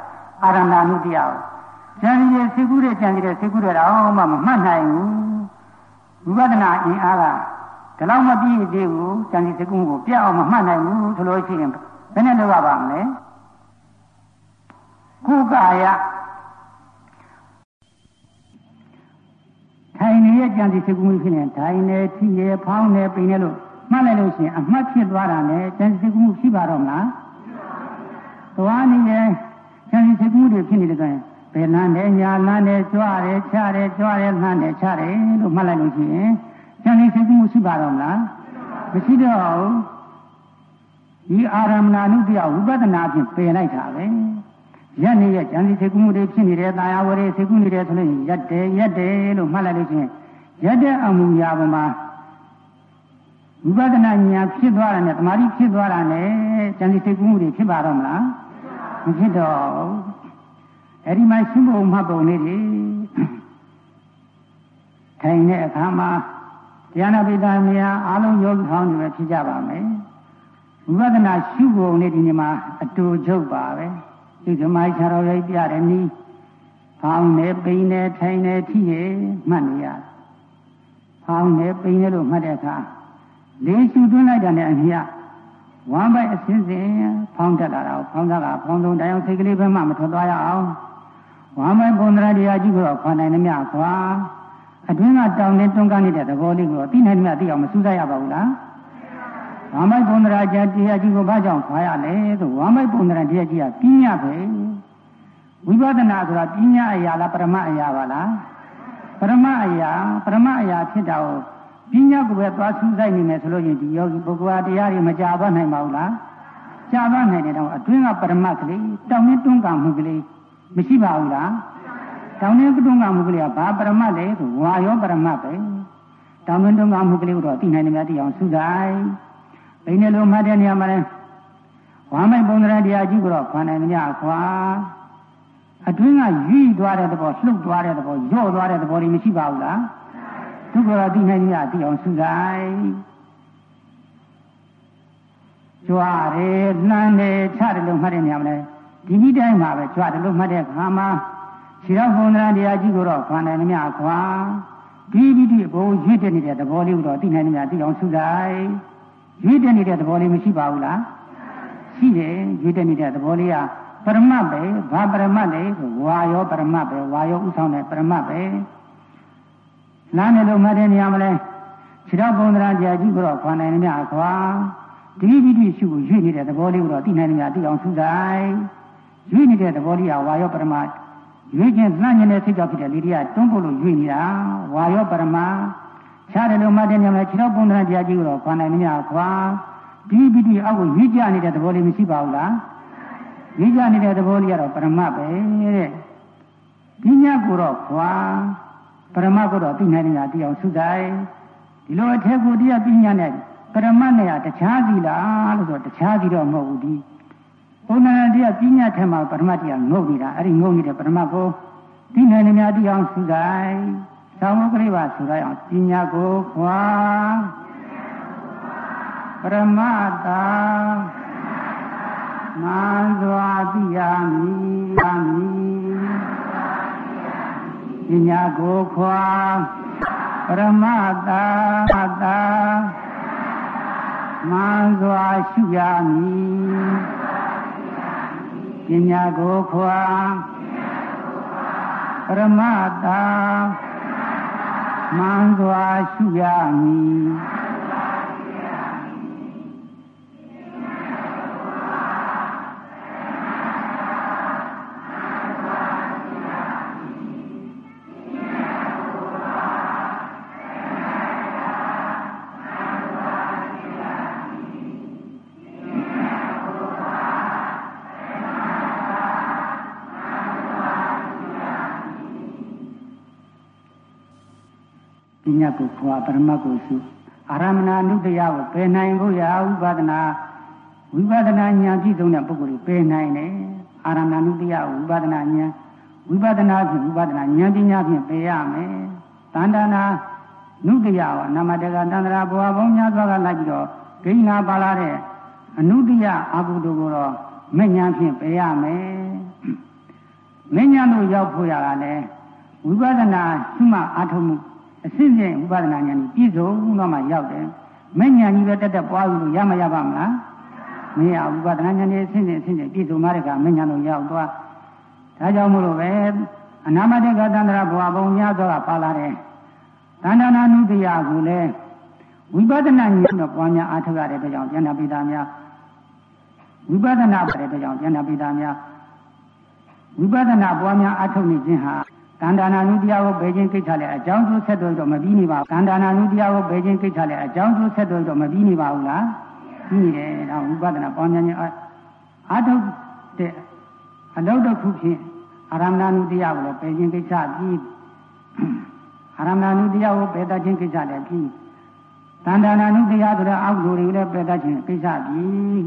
အာရမဏနုတရားဉာဏ်ရည်စိတ်ကူးတဲ့ဉာဏ်ရည်စိတ်ကူးတဲ့တော့မှမမှတ်နိုင်ဘူးဝိပဿနာအင်အားကဒီလောက်မပြည့်သေးဘူးဉာဏ်ရည်စိတ်ကူးကိုပြတ်အောင်မမှတ်နိုင်ဘူးဆိုလို့ရှိရင်ဘယ်နဲ့လုပ်ရပါမလဲခုကာယထိုင်နေတဲ့ဉာဏ်ရည်စိတ်ကူးဖြစ်နေထိုင်နေထိနေဖောင်းနေပိန်နေလို့မှတ်လိုက်လို့ရှိရင်အမှတ်ဖြစ်သွားတာနဲ့ဉာဏ်ရည်စိတ်ကူးရှိပါတော့မလားသွားနေတဲ့ဉာဏ်ရည်စိတ်ကူးတွေဖြစ်နေတယ်ဆိုရင်ဘယ်လမ်းနဲ့ညာလမ်းနဲ့ကြွရဲချရဲကြွရဲလမ်းနဲ့ချရဲလို့မှတ်လိုက်လို့ရှိရင်ဉာဏ်ရည်စိတ်ကူးရှိပါတော့မလားမရှိတော့ဘူးဒီအာရမဏနုတရားဝိပဿနာဖြင့်ပယ်လိုက်တာပဲရက်နေရဲ့ဉာဏ်ရည်စိတ်ကူးတွေဖြစ်နေတယ်တာယာဝရေစိတ်ကူးနေတယ်ဆိုလို့ရက်တယ်ရက်တယ်လို့မှတ်လိုက်လို့ရှိရင်ရက်တဲ့အမှုရာပေါ်မှာဝိပဿနာဉာဏ်ဖြစ်သွားတာနဲ့တမာတိဖြစ်သွားတာနဲ့ဉာဏ်ရည်စိတ်ကူးတွေဖြစ်ပါတော့မလားမဖြစ်တော့အဲ့ဒီမှာရှင်းဖို့မှတ်ပုံလေးတွေထိုင်တဲ့အခါမှာဉာဏပိဋကများအားလုံးယောဂီဟောင်းတွေပဲဖြစ်ကြပါမယ်ဝိပဿနာရှုပုံလေးဒီနေ့မှာအတူချုပ်ပါပဲဒီဓမ္မခြားတော်ရိုက်ပြတယ်နီးဖောင်းနေပိန်နေထိုင်နေထိရမှတ်နေရဖောင်းနေပိန်နေလို့မှတ်တဲ့အခါလေးရှုသွင်းလိုက်တဲ့အနေနဲ့ဝမ်းပိုက်အစင်းစင်ဖောင်းတက်လာတာဖောင်းတက်လာဖောင်းဆုံးတရားစိတ်ကလေးပဲမှမထွက်သွားရအောင်ဝမ်းပိုက်ပုံသဏ္ဍာန်တရားကြီးကိုခွာနိုင်သမျှခွာအတွင်းကတောင်းနေတွန်းကားနေတဲ့သဘောလေးကိုသိနိုင်သမျှသိအောင်မစူးစမ်းရပါဘူးလားဝမ်းပိုက်ပုံသဏ္ဍာန်တရားကြီးကိုဘာကြောင့်ခွာရလဲဆိုဝမ်းပိုက်ပုံသဏ္ဍာန်တရားကြီးကပညာပဲဝိပဿနာဆိုတာပညာအရာလားပရမအရာပါလားပရမအရာပရမအရာဖြစ်တာကိုပညာကိုပဲသွားစူးစိုက်နေမယ်ဆိုလို့ရင်ဒီယောဂီပုဂ္ဂိုလ်တရားတွေမကြပါနိုင်ပါဘူးလားကြပါနိုင်တယ်တော့အတွင်းကပရမတ်ကလေးတောင်းနေတွန်းကမှုကလေးမရှိပါဘူးလားတောင်းနေတွန်းကမှုကလေးကဘာပရမတ်လဲဆိုဝါရောပရမတ်ပဲတောင်းနေတွန်းကမှုကလေးကိုတော့သိနိုင်တယ်များသိအောင်စူးစိုက်ဘယ်နဲ့လို့မှတ်တဲ့နေရာမှာလဲဝမ်းမိုက်ပုံသဏ္ဍာန်တရားကြီးကိုတော့ခွာနိုင်တယ်များခွာအတွင်းကရွေ့သွားတဲ့သဘောလှုပ်သွားတဲ့သဘောညော့သွားတဲ့သဘောတွေမရှိပါဘူးလားသူကသိနိုင်ကြသိအောင်စူးစိုက်ကြွရဲနှမ်းတယ်ချတယ်လို့မှတ်တဲ့နေရာမှာလဲဒီနည်းတိုင်းမှာပဲကြွတယ်လို့မှတ်တဲ့ခါမှာခြေတော်ဘုံသဏ္ဍာန်တရားကြီးကိုတော့ခွာနိုင်ကြခွာဒီဒီဒီဘုံရွေ့တဲ့နေတဲ့သဘောလေးကိုတော့သိနိုင်ကြသိအောင်စူးစိုက်ရွေ့တဲ့နေတဲ့သဘောလေးမရှိပါဘူးလားရှိတယ်ရွေ့တဲ့နေတဲ့သဘောလေးကပရမတ်ပဲဘာပရမတ်လဲဆိုဝါရောပရမတ်ပဲဝါရောဥဆောင်တဲ့ပရမတ်ပဲနားနဲ့လို့မှတ်တဲ့နေရာမှာလဲခြေတော်ပုံသဏ္ဍာန်ကြာကြီးကိုတော့ခွာနိုင်နေမြခွာဒီပိဋိရှုကိုရွေ့နေတဲ့သဘောလေးကိုတော့သိနိုင်နေမြသိအောင်စူးစိုက်ရွေ့နေတဲ့သဘောလေးကဝါရောပရမတ်ရွေ့ခြင်းနှံ့ခြင်းနဲ့စိတ်ကြောင့်ဖြစ်တဲ့လေတရားတွန်းပို့လို့ရွေ့နေတာဝါရောပရမတ်ခြားတယ်လို့မှတ်တဲ့နေရာမှာခြေတော်ပုံသဏ္ဍာန်ကြာကြီးကိုတော့ခွာနိုင်နေမြခွာဒီပိဋိအောက်ကိုရွေ့ကြနေတဲ့သဘောလေးမရှိပါဘူးလားရွေ့ကြနေတဲ့သဘောလေးကတော့ပရမတ်ပဲတဲ့ပညာကိုတော့ခွာပရမတ်ကိုတော့သိနိုင်နေတာသိအောင်စူးစိုက်ဒီလိုအထက်ကိုတရားပညာနဲ့ပရမတ်နဲ့တခြားစီလားလို့ဆိုတခြားစီတော့မဟုတ်ဘူးဒီဘုံနာတရားပညာထက်မှာပရမတ်တရားငုတ်နေတာအဲ့ဒီငုတ်နေတဲ့ပရမတ်ကိုသိနိုင်နေတာသိအောင်စူးစိုက်သောင်းမကလေးပါဆိုရအောင်ပညာကိုခွာပရမတ်တာမန်စွာသိရမည်ရမည်ပညာကိုခွာပရမတ္တတာမန်စွာရှုရမည်ပညာကိုခွာပရမတ္တမန်စွာရှုရမည်ပညာကိုခွာပရမတ်ကိုရှုအာရမဏနုတရားကိုပယ်နိုင်ဖို့ရာဝိပဿနာဝိပဿနာဉာဏ်ပြည့်စုံတဲ့ပုဂ္ဂိုလ်ကိုပယ်နိုင်တယ်အာရမဏနုတရားကိုဝိပဿနာဉာဏ်ဝိပဿနာဖြင့်ဝိပဿနာဉာဏ်ပညာဖြင့်ပယ်ရမယ်တဏ္ဍာနာနုတရားကိုနာမတက္ကတန္တရာဘဝဘုံများစွာကလိုက်ပြီးတော့ဒိဋ္ဌနာပါလာတဲ့အနုတ္တယအာဟုတုကိုတော့မဲ့ဉာဏ်ဖြင့်ပယ်ရမယ်မဉ္ဇဉ်တို့ရောက်ဖို့ရတာလေဝိပဿနာရှုမှအားထုတ်မှုအစစ်စစ်ဝိပဿနာဉာဏ်ကြီးပြည့်စုံတော့မှရောက်တယ်မဉ္ဇဉ်ကြီးပဲတက်တက်ပွားလို့ရမရပါမလားမရဝိပဿနာဉာဏ်ကြီးအစစ်စစ်အစစ်စစ်ပြည့်စုံမှတဲ့ကမဉ္ဇဉ်တို့ရောက်သွားဒါကြောင့်မို့လို့ပဲအနာမတ္တကသန္တရာဘဝပုံများသောကပါလာတယ်သန္တနာနုတ္တိယကိုလည်းဝိပဿနာဉာဏ်နဲ့ပွားများအားထုတ်ရတဲ့ကြောင့်ဉာဏပိတာများဝိပဿနာပါတဲ့ကြောင့်ဉာဏပိတာများဝိပဿနာပွားများအားထုတ်နေခြင်းဟာကန္တာနာနုတရားကိုဘယ်ချင်းကိစ္စလဲအကြောင်းကျိုးဆက်တော်တော့မပြီးနေပါဘူးကန္တာနာနုတရားကိုဘယ်ချင်းကိစ္စလဲအကြောင်းကျိုးဆက်တော်တော့မပြီးနေပါဘူးလားပြီးနေတယ်ဒါဝိပဿနာပွားများခြင်းအားထုတ်တဲ့အလောက်တစ်ခုဖြင့်အာရမဏနုတရားကိုလည်းဘယ်ချင်းကိစ္စပြီးအာရမဏနုတရားကိုဘယ်တတ်ချင်းကိစ္စလဲပြီးကန္တာနာနုတရားဆိုတဲ့အောက်လူတွေလည်းဘယ်တတ်ချင်းကိစ္စပြီး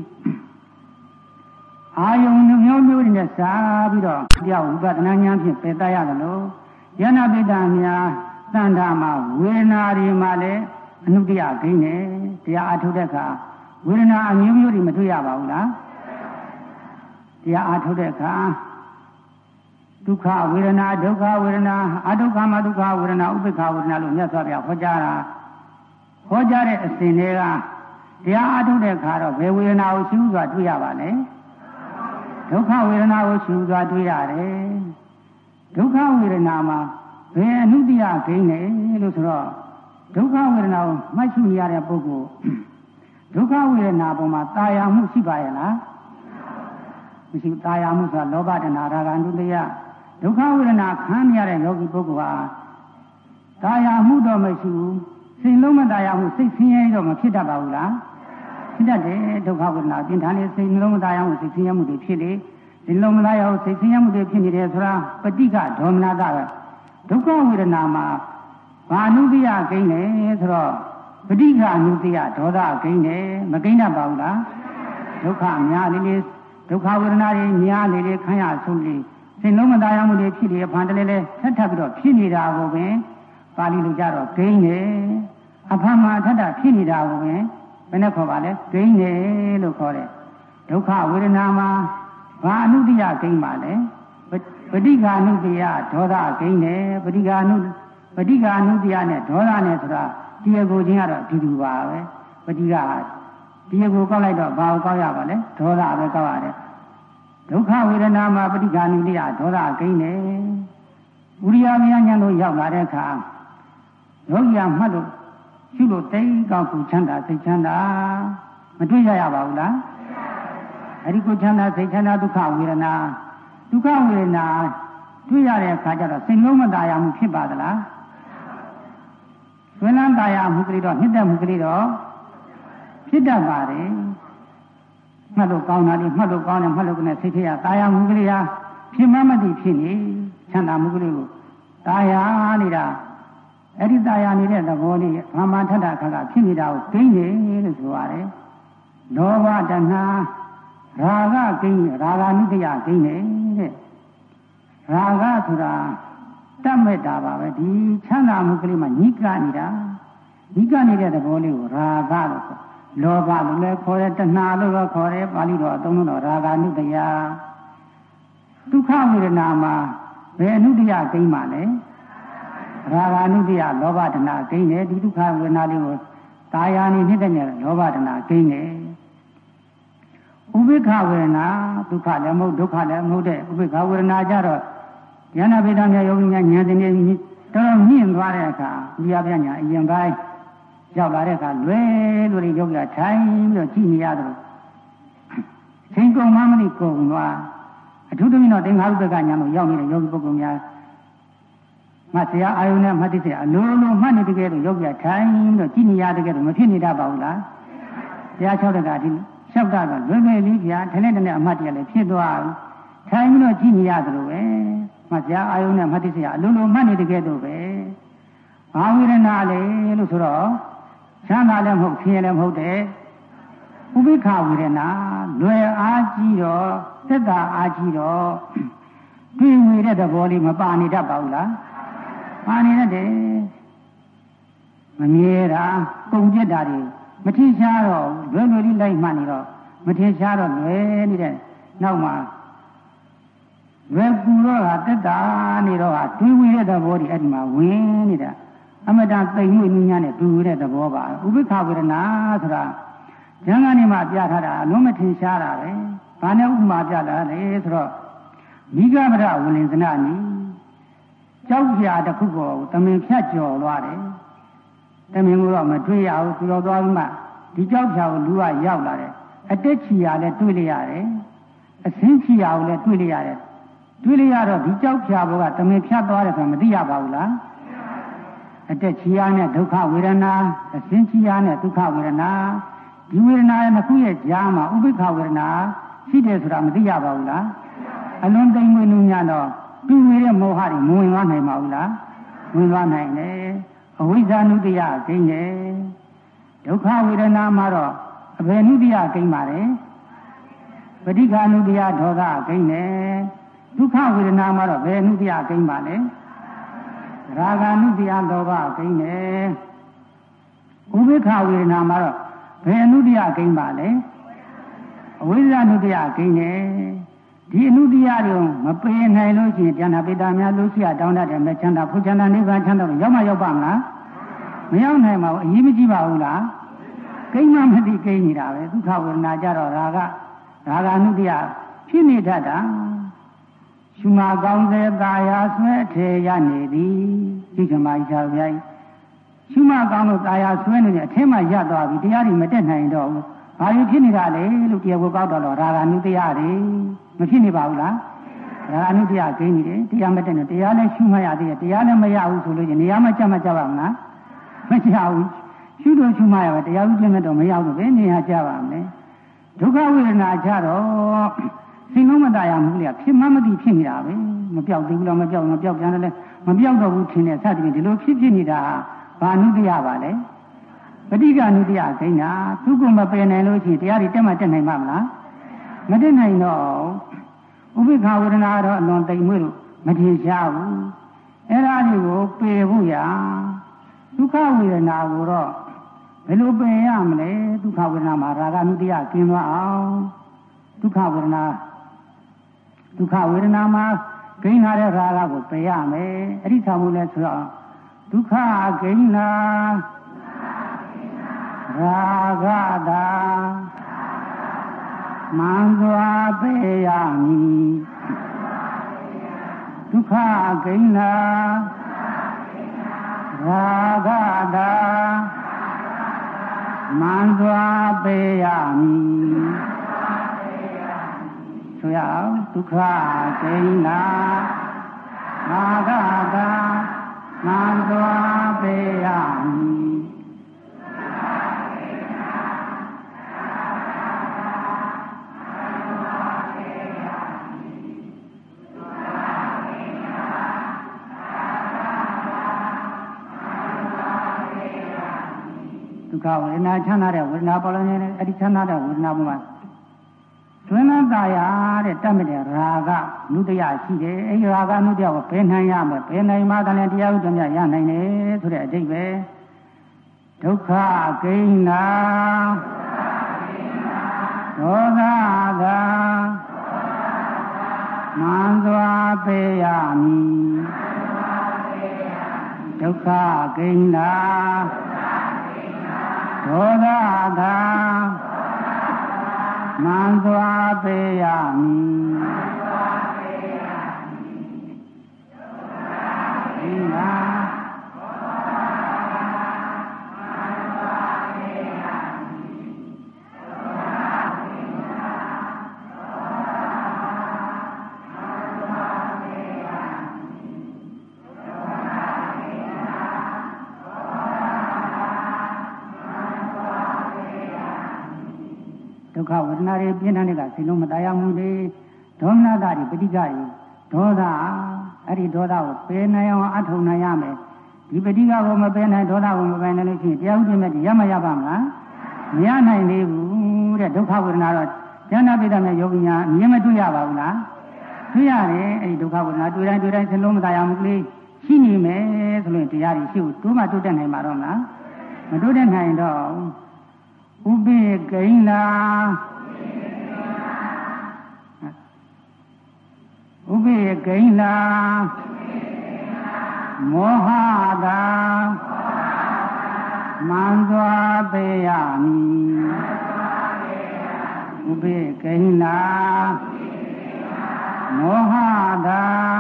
အာယုံမျိုးမျိုးတွေနဲ့စားပြီးတော့တရားဝိပဿနာဉာဏ်ဖြင့်ပယ်တတ်ရတယ်လို့ယန္နာပိဋကများသန္တာမှာဝေဒနာတွေမှာလည်းအနုတ္တယဂိမ်းတယ်တရားအထုတ်တဲ့အခါဝေဒနာအမျိုးမျိုးတွေမတွေ့ရပါဘူးလားတရားအထုတ်တဲ့အခါဒုက္ခဝေဒနာဒုက္ခဝေဒနာအဒုက္ခမဒုက္ခဝေဒနာဥပိ္ပခဝေဒနာလို့မြတ်စွာဘုရားဟောကြားတာဟောကြားတဲ့အစဉ်တွေကတရားအထုတ်တဲ့အခါတော့ဘယ်ဝေဒနာကိုရှုစွာတွေ့ရပါလဲဒုက္ခဝေဒနာကိုရှုစွာတွေ့ရတယ်ဒုက္ခဝေဒနာမှာဘယ်အနုတ္တိယဂိမ်းလဲလို့ဆိုတော့ဒုက္ခဝေဒနာကိုမှတ်ရှုရတဲ့ပုဂ္ဂိုလ်ဒုက္ခဝေဒနာပေါ်မှာตาယာမှုရှိပါရဲ့လားမရှိตาယာမှုဆိုတာလောဘတဏှာရာဂအနုတ္တိယဒုက္ခဝေဒနာခံရတဲ့ယောဂီပုဂ္ဂိုလ်ဟာตาယာမှုတော့မရှိဘူးစိတ်လုံးမตาယာမှုစိတ်ဆင်းရဲတော့မဖြစ်တတ်ပါဘူးလားဖြစ်တတ်တယ်ဒုက္ခဝေဒနာပြင်ထားလေစိတ်လုံးမตาယာမှုစိတ်ဆင်းရဲမှုတွေဖြစ်လေဒီလုံးမသားရောက်စိတ်ဆင်းရဲမှုတွေဖြစ်နေတယ်ဆိုတာပဋိကဒေါမနတာပဲဒုက္ခဝေဒနာမှာဘာအနုတ္တိယဂိမ်းလဲဆိုတော့ပဋိကအနုတ္တိယဒေါသဂိမ်းတယ်မဂိမ်းတတ်ပါဘူးလားဒုက္ခများလေးလေးဒုက္ခဝေဒနာတွေများလေးလေးခံရဆုံးလေးစိတ်လုံးမသားရောက်မှုတွေဖြစ်နေဖန်တလဲလဲထပ်ထပ်ပြီးတော့ဖြစ်နေတာကိုပင်ပါဠိလိုကြတော့ဂိမ်းတယ်အဖမ်းမှာထပ်ထပ်ဖြစ်နေတာကိုပင်ဘယ်နဲ့ခေါ်ပါလဲဂိမ်းတယ်လို့ခေါ်တယ်ဒုက္ခဝေဒနာမှာဘာအနုတ္တိယဂိမ်းပါလဲပဋိက္ခအနုတ္တိယဒေါသဂိမ်းတယ်ပဋိက္ခအနုပဋိက္ခအနုတ္တိယနဲ့ဒေါသနဲ့ဆိုတာတရားကိုချင်းကတော့အတူတူပါပဲပဋိက္ခတရားကိုကောက်လိုက်တော့ဘာကိုကောက်ရပါလဲဒေါသပဲကောက်ရတယ်ဒုက္ခဝေဒနာမှာပဋိက္ခအနုတ္တိယဒေါသဂိမ်းတယ်ဥရိယမယဉာဏ်တို့ရောက်လာတဲ့အခါယောဂီမှတ်လို့ရှုလို့တိတ်ကောက်ကိုချမ်းသာစိတ်ချမ်းသာမတွေ့ရရပါဘူးလားအဲ့ဒီကိုချမ်းသာစိတ်ချမ်းသာဒုက္ခဝေဒနာဒုက္ခဝေဒနာတွေ့ရတဲ့အခါကျတော့စိတ်လုံးမตาရမှုဖြစ်ပါသလားဆွေးလန်းตาရမှုကလေးတော့နှစ်သက်မှုကလေးတော့ဖြစ်တတ်ပါတယ်မှတ်လို့ကောင်းတာဒီမှတ်လို့ကောင်းတယ်မှတ်လို့ကနေစိတ်ထဲကตาရမှုကလေးဟာဖြစ်မှမသိဖြစ်နေချမ်းသာမှုကလေးကိုตาရနေတာအဲ့ဒီตาရနေတဲ့သဘောလေးဘာမှထပ်တာခါကဖြစ်နေတာကိုသိနေလို့ဆိုရတယ်လောဘတဏှာရာဂကိန်းရာဂနုတ္တိယကိန်းတဲ့ရာဂဆိုတာတတ်မဲ့တာပါပဲဒီချမ်းသာမှုကလေးမှာညှိကနေတာညှိကနေတဲ့သဘောလေးကိုရာဂလို့ခေါ်လောဘလို့လည်းခေါ်တယ်တဏှာလို့လည်းခေါ်တယ်ပါဠိတော်အသုံးလုံးတော့ရာဂနုတ္တိယဒုက္ခဝေဒနာမှာဘယ်အနုတ္တိယကိန်းပါလဲရာဂနုတ္တိယလောဘတဏှာကိန်းတယ်ဒီဒုက္ခဝေဒနာလေးကိုတာယာနေနေတဲ့လောဘတဏှာကိန်းတယ်ဥပိ္ပခဝေဒနာဒုက္ခလည်းမဟုတ်ဒုက္ခလည်းမဟုတ်တဲ့ဥပိ္ပခဝေဒနာကြတော့ဉာဏဗေဒမြယောဂီများဉာဏ်တင်နေတော်တော်မြင့်သွားတဲ့အခါဒီအပြညာအရင်ပိုင်းရောက်လာတဲ့အခါလွယ်လွယ်လေးယောဂီကထိုင်ပြီးတော့ကြည့်နေရတယ်ချိန်ကုန်မှမသိကုန်သွားအထူးသဖြင့်တော့သင်္ခါရုပ္ပကဉာဏ်ကိုရောက်နေတဲ့ယောဂီပုဂ္ဂိုလ်များမဆရာအာယုန်နဲ့မှတ်သိစေအလိုလိုမှတ်နေတကယ်လို့ယောဂီကထိုင်ပြီးတော့ကြည့်နေရတကယ်လို့မဖြစ်နေတတ်ပါဘူးလားဆရာ၆တကဒီလျှောက်တာကလွယ်လွယ်လေးပြာထနဲ့တနဲ့အမှတ်တရလည်းဖြစ်သွားပြီထိုင်ပြီးတော့ကြည့်နေရသလိုပဲမှတ်စရာအာယုန်နဲ့မှတ်သိစရာအလိုလိုမှတ်နေတကယ်တော့ပဲဘာဝေဒနာလဲလို့ဆိုတော့ချမ်းသာလည်းမဟုတ်ဆင်းရဲလည်းမဟုတ်တဲ့ဥပိ္ပခဝေဒနာလွယ်အားကြီးတော့သက်သာအားကြီးတော့တွေ့ဝေတဲ့သဘောလေးမပါနေတတ်ပါဘူးလားပါနေတတ်တယ်မမြဲတာပုံကျက်တာတွေမထင်ရှားတော့လွယ်လွယ်လေးလိုက်မှနေတော့မထင်ရှားတော့လွယ်နေတဲ့နောက်မှာလွယ်ကူတော့ဟာတက်တာနေတော့ဟာတွေးဝေတဲ့သဘောဒီအဲ့ဒီမှာဝင်နေတာအမတန်သိမ်မွေ့နူးညံ့တဲ့ဒူတဲ့သဘောပါဥပိ္ပခဝေဒနာဆိုတာဉာဏ်ကနေမှပြထားတာအလုံးမထင်ရှားတာပဲဘာနဲ့ဥပမာပြတာလဲဆိုတော့မိဂဗရဝလင်္စနာနီကြောက်ပြာတစ်ခုကိုတမင်ဖြတ်ကျော်သွားတယ်တမင်ကတော့မတွေ့ရဘူးသူတော်သွားပြီးမှဒီကြောက်ပြာကိုလူကရောက်လာတယ်အတက်ချီရလည်းတွေ့လိုက်ရတယ်အစင်းချီရကိုလည်းတွေ့လိုက်ရတယ်တွေ့လိုက်ရတော့ဒီကြောက်ပြာဘောကတမင်ဖြတ်သွားတယ်ဆိုမသိရပါဘူးလားအတက်ချီရနဲ့ဒုက္ခဝေဒနာအစင်းချီရနဲ့ဒုက္ခဝေဒနာဒီဝေဒနာရဲ့နှစ်ခုရဲ့ကြားမှာဥပိ္ပခဝေဒနာရှိတယ်ဆိုတာမသိရပါဘူးလားအလွန်သိမ်မွေ့နူးညံ့တော့တူဝေတဲ့မောဟတွေမဝင်သွားနိုင်ပါဘူးလားဝင်သွားနိုင်တယ်အဝိဇ္ဇာနုတ္တိယဂိမ်းတယ်ဒုက္ခဝေဒနာမှာတော့အဘယ်နုတ္တိယဂိမ်းပါလဲပဋိက္ခနုတ္တိယဒေါသဂိမ်းတယ်ဒုက္ခဝေဒနာမှာတော့ဘယ်နုတ္တိယဂိမ်းပါလဲရာဂနုတ္တိယလောဘဂိမ်းတယ်ဥပိ္ပခဝေဒနာမှာတော့ဘယ်အနုတ္တိယဂိမ်းပါလဲအဝိဇ္ဇာနုတ္တိယဂိမ်းတယ်ဒီအနုတ္တိယတွေမပယ်နိုင်လို့ရှိရင်ဉာဏ်ပိတာများလို့ရှိရတောင်းတတ်တယ်မဲ့ချမ်းသာဖုချမ်းသာနိဗ္ဗာန်ချမ်းသာတော့ရောက်မှရောက်ပါမလားမရောက်နိုင်ပါဘူးအရေးမကြီးပါဘူးလားကိန်းမမတိကိန်းနေတာပဲဒုက္ခဝေဒနာကြတော့ရာဂရာဂအနုတ္တိယဖြစ်နေတတ်တာရှုမှာကောင်းတဲ့ကာယဆွဲအထေရနေသည်ဒီကမာကြီးသာဗျာရှုမှာကောင်းလို့ကာယဆွဲနေတဲ့အထင်းမှရသွားပြီတရားတွေမတက်နိုင်တော့ဘူးဘာလို့ဖြစ်နေတာလဲလို့တရားကိုကောက်တော့ရာဂအနုတ္တိယတွေမဖြစ်နေပါဘူးလားဒါအနုတ္တိယဂိမ်းနေတယ်တရားမတက်နဲ့တရားလည်းရှုမှရသေးတယ်တရားလည်းမရဘူးဆိုလို့ရင်နေရာမကြမကြပါမလားမကြဘူးရှုတော့ရှုမှရပါတရားဥကျင့်မဲ့တော့မရဘူးပဲနေရာကြပါမယ်ဒုက္ခဝေဒနာကြတော့စိတ်လုံးမတရားမှုလေဖြစ်မှမသိဖြစ်နေတာပဲမပြောက်သေးဘူးလားမပြောက်မပြောက်ပြန်တယ်မပြောက်တော့ဘူးထင်တယ်စသဖြင့်ဒီလိုဖြစ်ဖြစ်နေတာဘာအနုတ္တိယပါလဲပဋိက္ခအနုတ္တိယဂိမ်းတာသူကမပယ်နိုင်လို့ရှိရင်တရားတွေတက်မှတက်နိုင်မှာမလားမတက်နိုင်တော့ဥပိ္ပခဝေဒနာတော့အလွန်တိမ်မွေ့လို့မထင်ရှားဘူးအဲ့ဒါတွေကိုပယ်ဖို့ရဒုက္ခဝေဒနာကိုတော့ဘယ်လိုပယ်ရမလဲဒုက္ခဝေဒနာမှာရာဂအနုတ္တိယကျင်းသွားအောင်ဒုက္ခဝေဒနာဒုက္ခဝေဒနာမှာဂိမ်းလာတဲ့ရာဂကိုပယ်ရမယ်အဲ့ဒီဆောင်မှုလဲဆိုတော့ဒုက္ခဂိမ်းလာရာဂတာမံစွာပေရမည်ဒုက္ခဂိဏရာဂတာမံစွာပေရမည်ဆိုရအောင်ဒုက္ခဂိဏရာဂတာမံစွာပေရမည်ဒုက္ခဝေဒနာချမ်းသာတဲ့ဝေဒနာပေါ်လာနေတယ်အဲ့ဒီချမ်းသာတဲ့ဝေဒနာပေါ်မှာသွင်းသားရတဲ့တတ်မဲ့တဲ့ရာဂနုတ္တယရှိတယ်အဲ့ဒီရာဂနုတ္တယကိုဘယ်နိုင်ရမလဲဘယ်နိုင်မှလည်းတရားဥဒ္ဒမြရနိုင်တယ်ဆိုတဲ့အဓိပ္ပာယ်ဒုက္ခဂိဏဒေါသသာမံစွာပေရမည်ဒုက္ခဂိဏဒေါသသာမံစွာပေရမည်ဒီမှာဒုက္ခဝေဒနာတွေပြင်းထန်တဲ့ကစိတ်လုံးမတရားမှုတွေဒေါမနတာတွေပဋိက္ခတွေဒေါသအဲ့ဒီဒေါသကိုပယ်နိုင်အောင်အထောက်နိုင်ရမယ်ဒီပဋိက္ခကိုမပယ်နိုင်ဒေါသကိုမပယ်နိုင်လို့ရှိရင်တရားဥပဒေနဲ့ရမရပါမလားမရနိုင်သေးဘူးတဲ့ဒုက္ခဝေဒနာတော့ဉာဏပိဋကမဲ့ယောဂီညာမြင်မတွေ့ရပါဘူးလားတွေ့ရတယ်အဲ့ဒီဒုက္ခဝေဒနာတွေ့တိုင်းတွေ့တိုင်းစိတ်လုံးမတရားမှုကလေးရှိနေမယ်ဆိုလို့တရားတွေရှိဖို့တိုးမှတိုးတက်နိုင်မှာတော့မလားမတိုးတက်နိုင်တော့ဥပိ္ပဂိဏဥပပေကိန်းလာမောဟတာမန်စွာပေယမိဥပေကိန်းလာမောဟတာ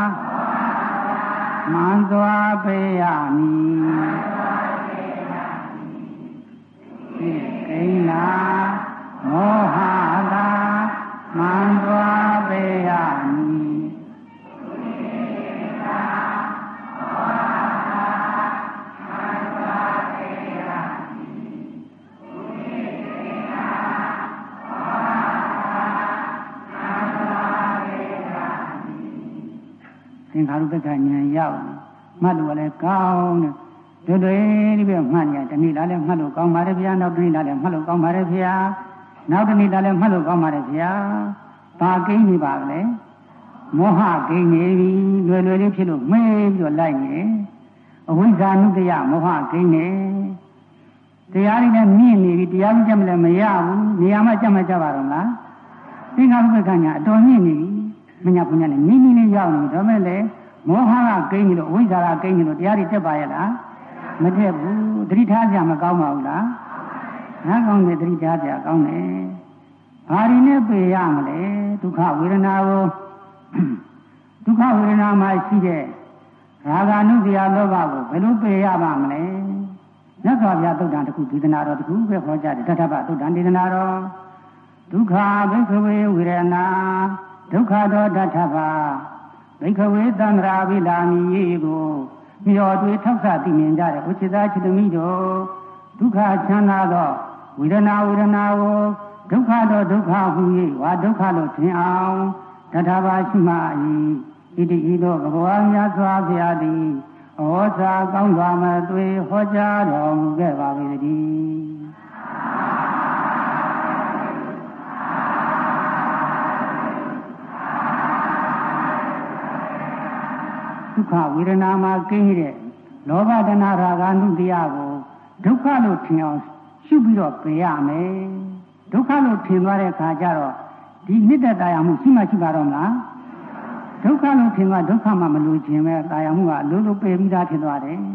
မန်စွာပေယမိပေကိန်းလာမောဟတာမန်စွာပေယမိသင်္ခါရုပ္ပကဉာဏ်ရောက်မှတ်လို့လည်းကောင်းတယ်တို့တွေဒီပြမှတ်ရတနေ့လားလည်းမှတ်လို့ကောင်းပါတယ်ဗျာနောက်တနေ့လားလည်းမှတ်လို့ကောင်းပါတယ်ဗျာနောက်တနေ့လားလည်းမှတ်လို့ကောင်းပါတယ်ဗျာဘာကိန်းနေပါလဲမောဟကိန်းနေပြီလွယ်လွယ်လေးဖြစ်လို့မေးပြီးတော့လိုက်နေအဝိဇ္ဇာနုတ္တယမောဟကိန်းနေတရားတွေနဲ့မြင့်နေပြီတရားကြီးကြမလဲမရဘူးနေရာမှာကြမှာကြပါတော့လားသင်္ခါရုပ္ပကဉာဏ်အတော်မြင့်နေပြီမညာပညာနဲ့နင်းနင်းလေးရောက်နေဒါမဲ့လေမောဟကကိန်းနေလို့အဝိဇ္ဇာကကိန်းနေလို့တရားတွေတက်ပါရဲ့လားမတက်ဘူးသတိထားကြမကောင်းပါဘူးလားငါကောင်းတယ်သတိထားကြကောင်းတယ်ဘာတွေနဲ့ပေရမလဲဒုက္ခဝေဒနာကိုဒုက္ခဝေဒနာမှာရှိတဲ့ရာဂ ानु တရားလောဘကိုဘယ်လိုပေရပါမလဲမြတ်စွာဘုရားသုတ်တံတစ်ခုဒေသနာတော်တစ်ခုပဲခေါ်ကြတယ်တထဗသုတ်တံဒေသနာတော်ဒုက္ခဘိက္ခဝေဝေဒနာဒုက္ခသောတထဗဘိက္ခဝေသံဃာဝိလာမီယေကိုမျောတွေထောက်ဆသိမြင်ကြတဲ့ဥจิตာจิตမိတို့ဒုက္ခချမ်းသာသောဝေဒနာဝေဒနာကိုဒုက္ခသောဒုက္ခဟူ၍ဝါဒုက္ခလို့ထင်အောင်တထဗရှိမှ၏ဣတိဤသို့ဘဂဝါမြတ်စွာဘုရားသည်ဩဇာကောင်းစွာမသွေဟောကြားတော်မူခဲ့ပါ၏တည်းဒုက္ခဝေဒနာမှာကိန်းတဲ့လောဘတဏှာရာဂ ानु တရားကိုဒုက္ခလို့ထင်အောင်ရှုပြီးတော့ပယ်ရမယ်ဒုက္ခလို့ထင်သွားတဲ့အခါကျတော့ဒီနှစ်သက်တရားမှုရှိမှရှိပါတော့မလားဒုက္ခလို့ထင်သွားဒုက္ခမှမလို့ခြင်းပဲတရားမှုကအလိုလိုပယ်ပြီးသားဖြစ်သွားတယ်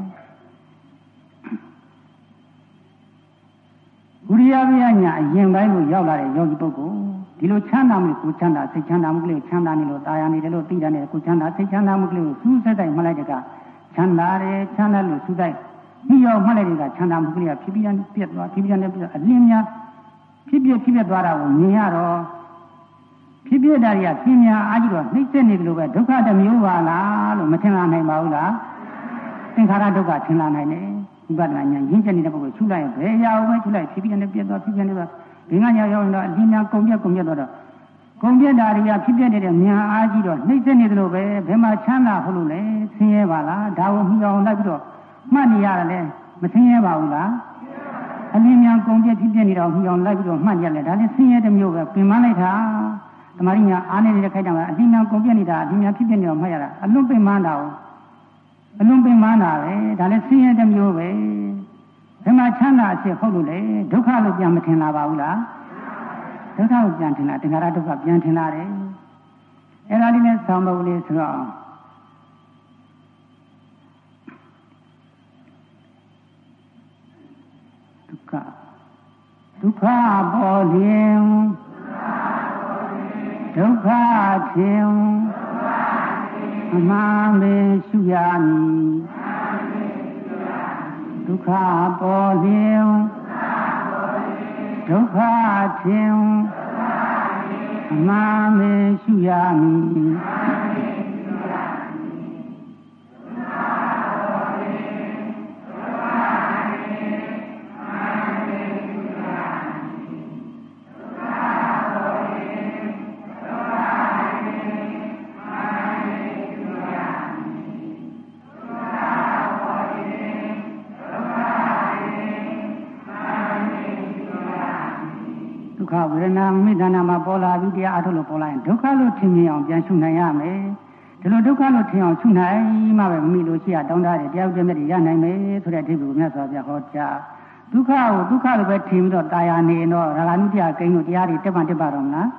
ဝိရိယဝိညာအရင်ပိုင်းကိုရောက်လာတဲ့ယောဂီပုဂ္ဂိုလ်ဒီလိုချမ်းသာမှုကိုချမ်းသာစိတ်ချမ်းသာမှုကလေးချမ်းသာနေလို့တာယာနေတယ်လို့သိတယ်နဲ့ကိုချမ်းသာစိတ်ချမ်းသာမှုကလေးကိုစူးစိုက်တိုင်းမှလိုက်တဲ့ကချမ်းသာတယ်ချမ်းသာလို့စူးစိုက်မိရောက်မှလိုက်တဲ့ကချမ်းသာမှုကလေးကဖြစ်ပြီးပြတ်သွားဖြစ်ပြီးနဲ့ပြတ်အလင်းများဖြစ်ပြဖြစ်ပြသွားတာကိုမြင်ရတော့ဖြစ်ပြတာတွေကပြင်းများအားကြီးတော့နှိမ့်ဆက်နေတယ်လို့ပဲဒုက္ခတစ်မျိုးပါလားလို့မထင်လာနိုင်ပါဘူးလားသင်္ခါရဒုက္ခထင်လာနိုင်တယ်ဝိပဿနာဉာဏ်ရင့်ကျက်နေတဲ့ပုဂ္ဂိုလ်ရှုလိုက်ရင်ဘယ်ရာကိုပဲရှုလိုက်ဖြစ်ပြီးနဲ့ပြတ်သွားဖြစ်ပြီးနဲ့ဒီငါညာရောက်တော့အဒီများကုန်ပြက်ကုန်ပြက်တော့ကုန်ပြက်တာတွေကဖြစ်ပြနေတဲ့ဉာဏ်အားကြီးတော့နှိမ့်ဆက်နေတယ်လို့ပဲဘယ်မှာချမ်းသာဟုတ်လို့လဲဆင်းရဲပါလားဒါကိုမြှောင်လိုက်ပြီးတော့မှတ်နေရတယ်လေမဆင်းရဲပါဘူးလားအလင်းများကုန်ပြက်ဖြစ်ပြနေတော့မြှောင်လိုက်ပြီးတော့မှတ်ရတယ်ဒါလည်းဆင်းရဲတစ်မျိုးပဲပြင်မလိုက်တာတမာရီညာအားနေတဲ့ခိုက်တောင်ကအလင်းများကုန်ပြက်နေတာအလင်းများဖြစ်ပြနေတော့မှတ်ရတာအလွန်ပင်မတာကိုအလွန်ပင်မတာပဲဒါလည်းဆင်းရဲတစ်မျိုးပဲဘယ်မှာချမ်းသာအဖြစ်ဟုတ်လို့လဲဒုက္ခလို့ပြန်မထင်လာပါဘူးလားဒုက္ခကိုပြန်ထင်လာသင်္ခါရဒုက္ခပြန်ထင်လာတယ်အဲ့ဒါလေးနဲ့ဆောင်းပုဒ်လေးဆိုတော့ဒုက္ခဒုက္ခပေါ်လျင်ဒုက္ခခြင်းအမှန်ပဲရှုရမည်ဒုက္ခပေါ်လျင်ဒုက္ခခြင်းအမှန်ပဲရှုရမည်ဒုက္ခဝေဒနာမိဒနာမှာပေါ်လာပြီးတရားအထုတ်လို့ပေါ်လာရင်ဒုက္ခလို့ထင်မြင်အောင်ပြန်ရှုနိုင်ရမယ်ဒီလိုဒုက္ခလို့ထင်အောင်ရှုနိုင်မှပဲမမိလို့ရှိရတောင်းတတယ်တရားဥပဒေမြတ်တွေရနိုင်မယ်ဆိုတဲ့အဓိပ္ပာယ်ကိုမြတ်စွာဘုရားဟောကြားဒုက္ခကိုဒုက္ခလို့ပဲထင်ပြီးတော့တာယာနေတော့ရာဂ ानु တရားကိန်းတို့တရားတွေတက်မှတက်ပါတော့မလား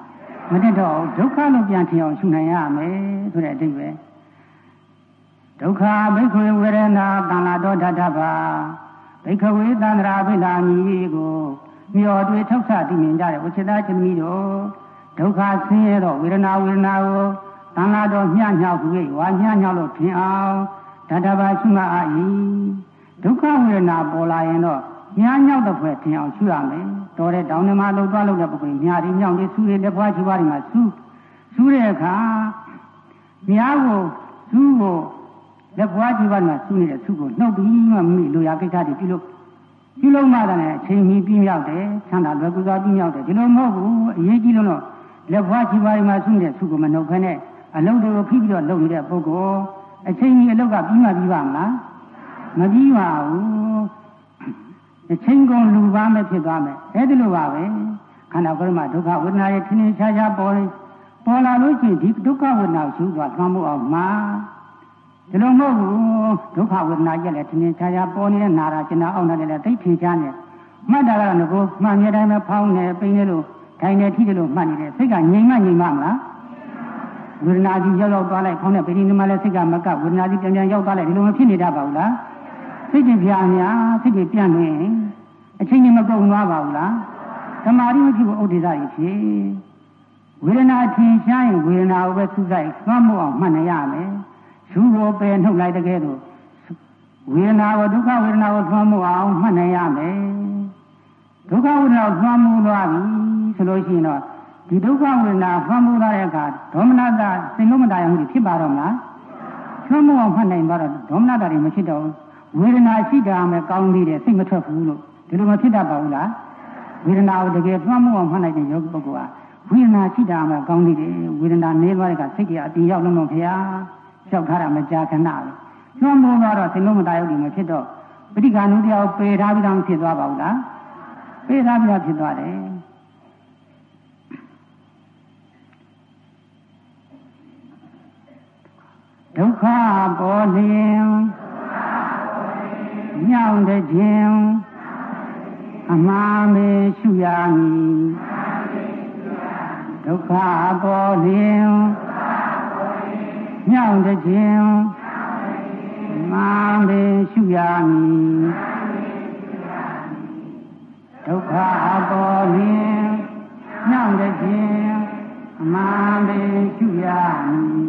မတတ်တော့ဒုက္ခလို့ပြန်ထင်အောင်ရှုနိုင်ရမယ်ဆိုတဲ့အဓိပ္ပာယ်ဒုက္ခဘိက္ခဝေဝေဒနာတန်လာတော်ဓာတပါဘိက္ခဝေသန္တရာဘိလာမီကိုမျောတွေထောက်ဆသိမြင်ကြတဲ့ဝိသေသချမီတို့ဒုက္ခဆင်းရဲတော့ဝေဒနာဝေဒနာကိုတန်လာတော်မျှညောက်ပြီးဝါမျှညောက်လို့ထင်အောင်ဓာတပါရှုမှအာ၏ဒုက္ခဝေဒနာပေါ်လာရင်တော့မျှညောက်တဲ့ဖွဲ့ထင်အောင်ရှုရမယ်တော်တဲ့တောင်းထဲမှာလှုပ်သွားလို့တဲ့ပုဂ္ဂိုလ်မြားဒီညောင်လေးဆူရလက်ဖွားချီပွားဒီမှာဆူဆူတဲ့အခါမြားကိုဆူကိုလက်ဖွားချီပွားဒီမှာဆူနေတဲ့ဆူကိုနှုတ်ပြီးမှမိလိုရာကိစ္စတွေပြုလုပ်ပြုလုပ်မှလည်းအချိန်မီပြင်းရောက်တယ်ချမ်းသာလွယ်ကူစွာပြင်းရောက်တယ်ဒီလိုမဟုတ်ဘူးအရေးကြီးလို့တော့လက်ဖွားချီပွားဒီမှာဆူနေတဲ့ဆူကိုမနှုတ်ဖ ೇನೆ အလုပ်တွေကိုဖိပြီးတော့လုပ်နေတဲ့ပုဂ္ဂိုလ်အချိန်ကြီးအလုပ်ကပြီးမှပြီးပါမလားမပြီးပါဘူးအချိန်ကုန်လူပါမဲ့ဖြစ်သွားမယ်အဲဒီလိုပါပဲခန္ဓာကိုယ်မှာဒုက္ခဝေဒနာရဲ့ထင်းထင်းရှားရှားပေါ်နေပေါ်လာလို့ရှိရင်ဒီဒုက္ခဝေဒနာကိုရှုသွားသွမ်းဖို့အောင်မှာဒီလိုမဟုတ်ဘူးဒုက္ခဝေဒနာရဲ့လည်းထင်းထင်းရှားရှားပေါ်နေတဲ့နာတာကျင်နာအောင်တယ်လည်းသိထင်ရှားနေမှတ်တာကတော့ငကိုမှန်မြဲတိုင်းပဲဖောင်းနေပိန်နေလို့ထိုင်နေထိတယ်လို့မှတ်နေတယ်စိတ်ကငြိမ်မှငြိမ်မှမလားဝေဒနာကြီးရောက်ရောက်သွားလိုက်ဖောင်းနေပိန်နေမှလည်းစိတ်ကမကဝေဒနာကြီးပြန်ပြန်ရောက်သွားလိုက်ဒီလိုမဖြစ်နေတတ်ပါဘူးလားစိတ်ကြီးပြာများစိတ်ကြီးပြန့်နေအချင်းချင်းမကုန်သွားပါဘူးလားသမာဓိမရှိဘူးဥဒိစ္စကြီးဖြစ်ဝေဒနာထင်ရှားရင်ဝေဒနာကိုပဲသုဆိုင်သွမ်းမို့အောင်မှတ်နေရမယ်ရှုဖို့ပဲနှုတ်လိုက်တဲ့ကဲတော့ဝေဒနာကိုဒုက္ခဝေဒနာကိုသွမ်းမို့အောင်မှတ်နေရမယ်ဒုက္ခဝေဒနာကိုသွမ်းမို့သွားပြီဆိုလို့ရှိရင်တော့ဒီဒုက္ခဝေဒနာသွမ်းမို့သွားတဲ့အခါဒေါမနတာစိတ်လုံးမတရားမှုဖြစ်ပါတော့မလားသွမ်းမို့အောင်မှတ်နိုင်ပါတော့ဒေါမနတာတွေမဖြစ်တော့ဝေဒနာရှိတာမဲ့ကောင်းသေးတယ်စိတ်မထွက်ဘူးလို့ဒီလိုမဖြစ်တတ်ပါဘူးလားဝေဒနာကိုတကယ်သွမ်းမှုအောင်မှတ်လိုက်တဲ့ယောဂီပုဂ္ဂိုလ်ကဝေဒနာရှိတာမှကောင်းသေးတယ်ဝေဒနာနေသွားတဲ့ကစိတ်ကြီးအပြင်ရောက်လုံးလုံးဖျားလျှောက်ထားတာမကြာခဏပဲသွမ်းမှုတော့စိတ်လုံးမတရားဘူးမဖြစ်တော့ပဋိက္ခဏုတရားကိုပယ်ထားပြီးတော့ဖြစ်သွားပါဘူးလားပယ်ထားပြီးတော့ဖြစ်သွားတယ်ဒုက္ခပေါ်လျင်ညောင်းတဲ့ခြင်းအမှားမေရှုရမည်ဒုက္ခပေါ်လျင်ညောင်းတဲ့ခြင်းအမှားမေရှုရမည်ဒုက္ခပေါ်လျင်ညောင်းတဲ့ခြင်းအမှားမေရှုရမည်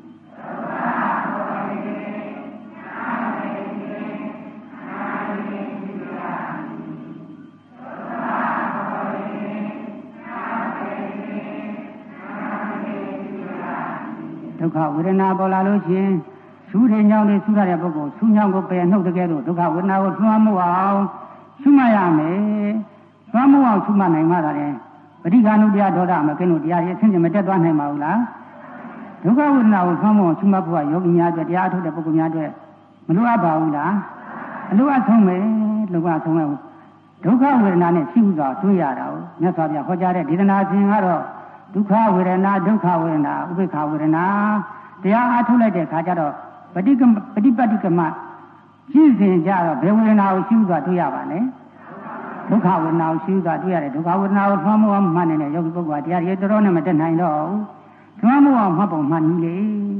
ဒုက္ခဝေဒနာပေါ်လာလို့ချင်းဆူတဲ့ညောင်းလေးဆူရတဲ့ပုဂ္ဂိုလ်ဆူညောင်းကိုပယ်နှုတ်တကယ်လို့ဒုက္ခဝေဒနာကိုလွှမ်းမိုးအောင်ရှုမှတ်ရမယ်လွှမ်းမိုးအောင်ရှုမှတ်နိုင်မှသာလေပဋိက္ခဏုတရားဒေါသမကင်းလို့တရားရဲ့အဆင့်ချင်းမတက်သွားနိုင်ပါဘူးလားဒုက္ခဝေဒနာကိုလွှမ်းမိုးအောင်ရှုမှတ်ဖို့ကယောဂီများအတွက်တရားအထုတ်တဲ့ပုဂ္ဂိုလ်များအတွက်မလိုအပ်ပါဘူးလားအလိုအပ်ဆုံးပဲလိုအပ်ဆုံးပဲဒုက္ခဝေဒနာနဲ့ရှိဥစွာတွေ့ရတာကိုမြတ်စွာဘုရားဟောကြားတဲ့ဒေသနာရှင်ကတော့ဒုက္ခဝေဒနာဒုက္ခဝေဒနာဥပိ္ပခဝေဒနာတရားအားထုတ်လိုက်တဲ့အခါကျတော့ပฏิကပฏิပတ္တိကမရှင်းစဉ်ကြတော့ဘယ်ဝေဒနာကိုရှင်းသွားတွေ့ရပါလဲဒုက္ခဝေဒနာကိုရှင်းသွားတွေ့ရတယ်ဒုက္ခဝေဒနာကိုသွမ်းမိုးအောင်မှတ်နေတဲ့ယောဂီပုဂ္ဂိုလ်ကတရားရည်တော်တော်နဲ့မတက်နိုင်တော့ဘူးသွမ်းမိုးအောင်မှတ်ပုံမှတ်နည်းလေ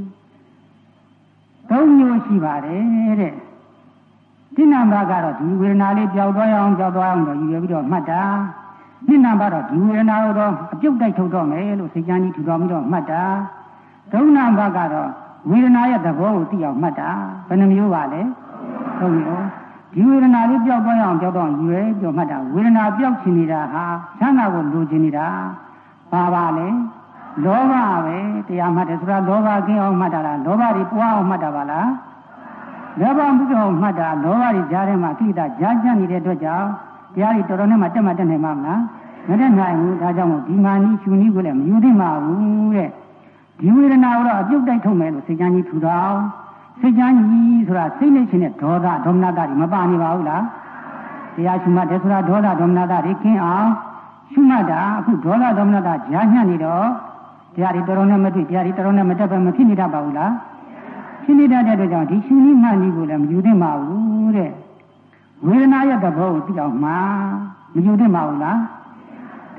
သုံးမျိုးရှိပါတယ်တဲ့ဒီနံပါတ်ကတော့ဒီဝေဒနာလေးကြောက်သွားအောင်ကြောက်သွားအောင်တော့ယူရပြီးတော့မှတ်တာနှစ်နံပါတ်တော့ဒီဝေဒနာကိုတော့အပြုတ်တိုက်ထုတ်တော့မယ်လို့စိတ်ကြမ်းကြီးထူတော်ပြီးတော့မှတ်တာသုံးနံပါတ်ကတော့ဝေဒနာရဲ့သဘောကိုသိအောင်မှတ်တာဘယ်နှမျိုးပါလဲသုံးမျိုးဒီဝေဒနာလေးပြောက်သွားအောင်ကြောက်တော့ယူရဲပြောမှတ်တာဝေဒနာပြောက်ချင်နေတာဟာချမ်းသာကိုလိုချင်နေတာဘာပါလဲလောဘပဲတရားမှတ်တယ်ဆိုတာလောဘကင်းအောင်မှတ်တာလားလောဘတွေပွားအောင်မှတ်တာပါလားလောဘမှုကြောင့်မှတ်တာလောဘတွေကြားထဲမှာကိလေသာကြားချနေတဲ့အတွက်ကြောင့်တရားတွေတော်တော်နဲ့မှတက်မှတက်နိုင်မှာမလားမတက်နိုင်ဘူးဒါကြောင့်မို့ဒီမာနီရှူနီးကိုလည်းမယူသင့်ပါဘူးတဲ့ဒီဝေဒနာကိုတော့အပြုတ်တိုက်ထုတ်မယ်လို့စိတ်ကြမ်းကြီးထူတော်စိတ်ကြမ်းကြီးဆိုတာစိတ်နဲ့ချင်းတဲ့ဒေါသဒေါမနတာတွေမပါနေပါဘူးလားတရားရှုမှတ်တယ်ဆိုတာဒေါသဒေါမနတာတွေကင်းအောင်ရှုမှတ်တာအခုဒေါသဒေါမနတာကြားညှက်နေတော့တရားတွေတော်တော်နဲ့မသိတရားတွေတော်တော်နဲ့မတက်ပဲမဖြစ်နေတတ်ပါဘူးလားဖြစ်နေတတ်တဲ့အတွက်ကြောင့်ဒီရှုနည်းမှန်ကြီးကိုလည်းမယူသင့်ပါဘူးတဲ့ဝေဒနာရဲ့သဘောကိုသိအောင်မှာမယူသင့်ပါဘူးလားဒ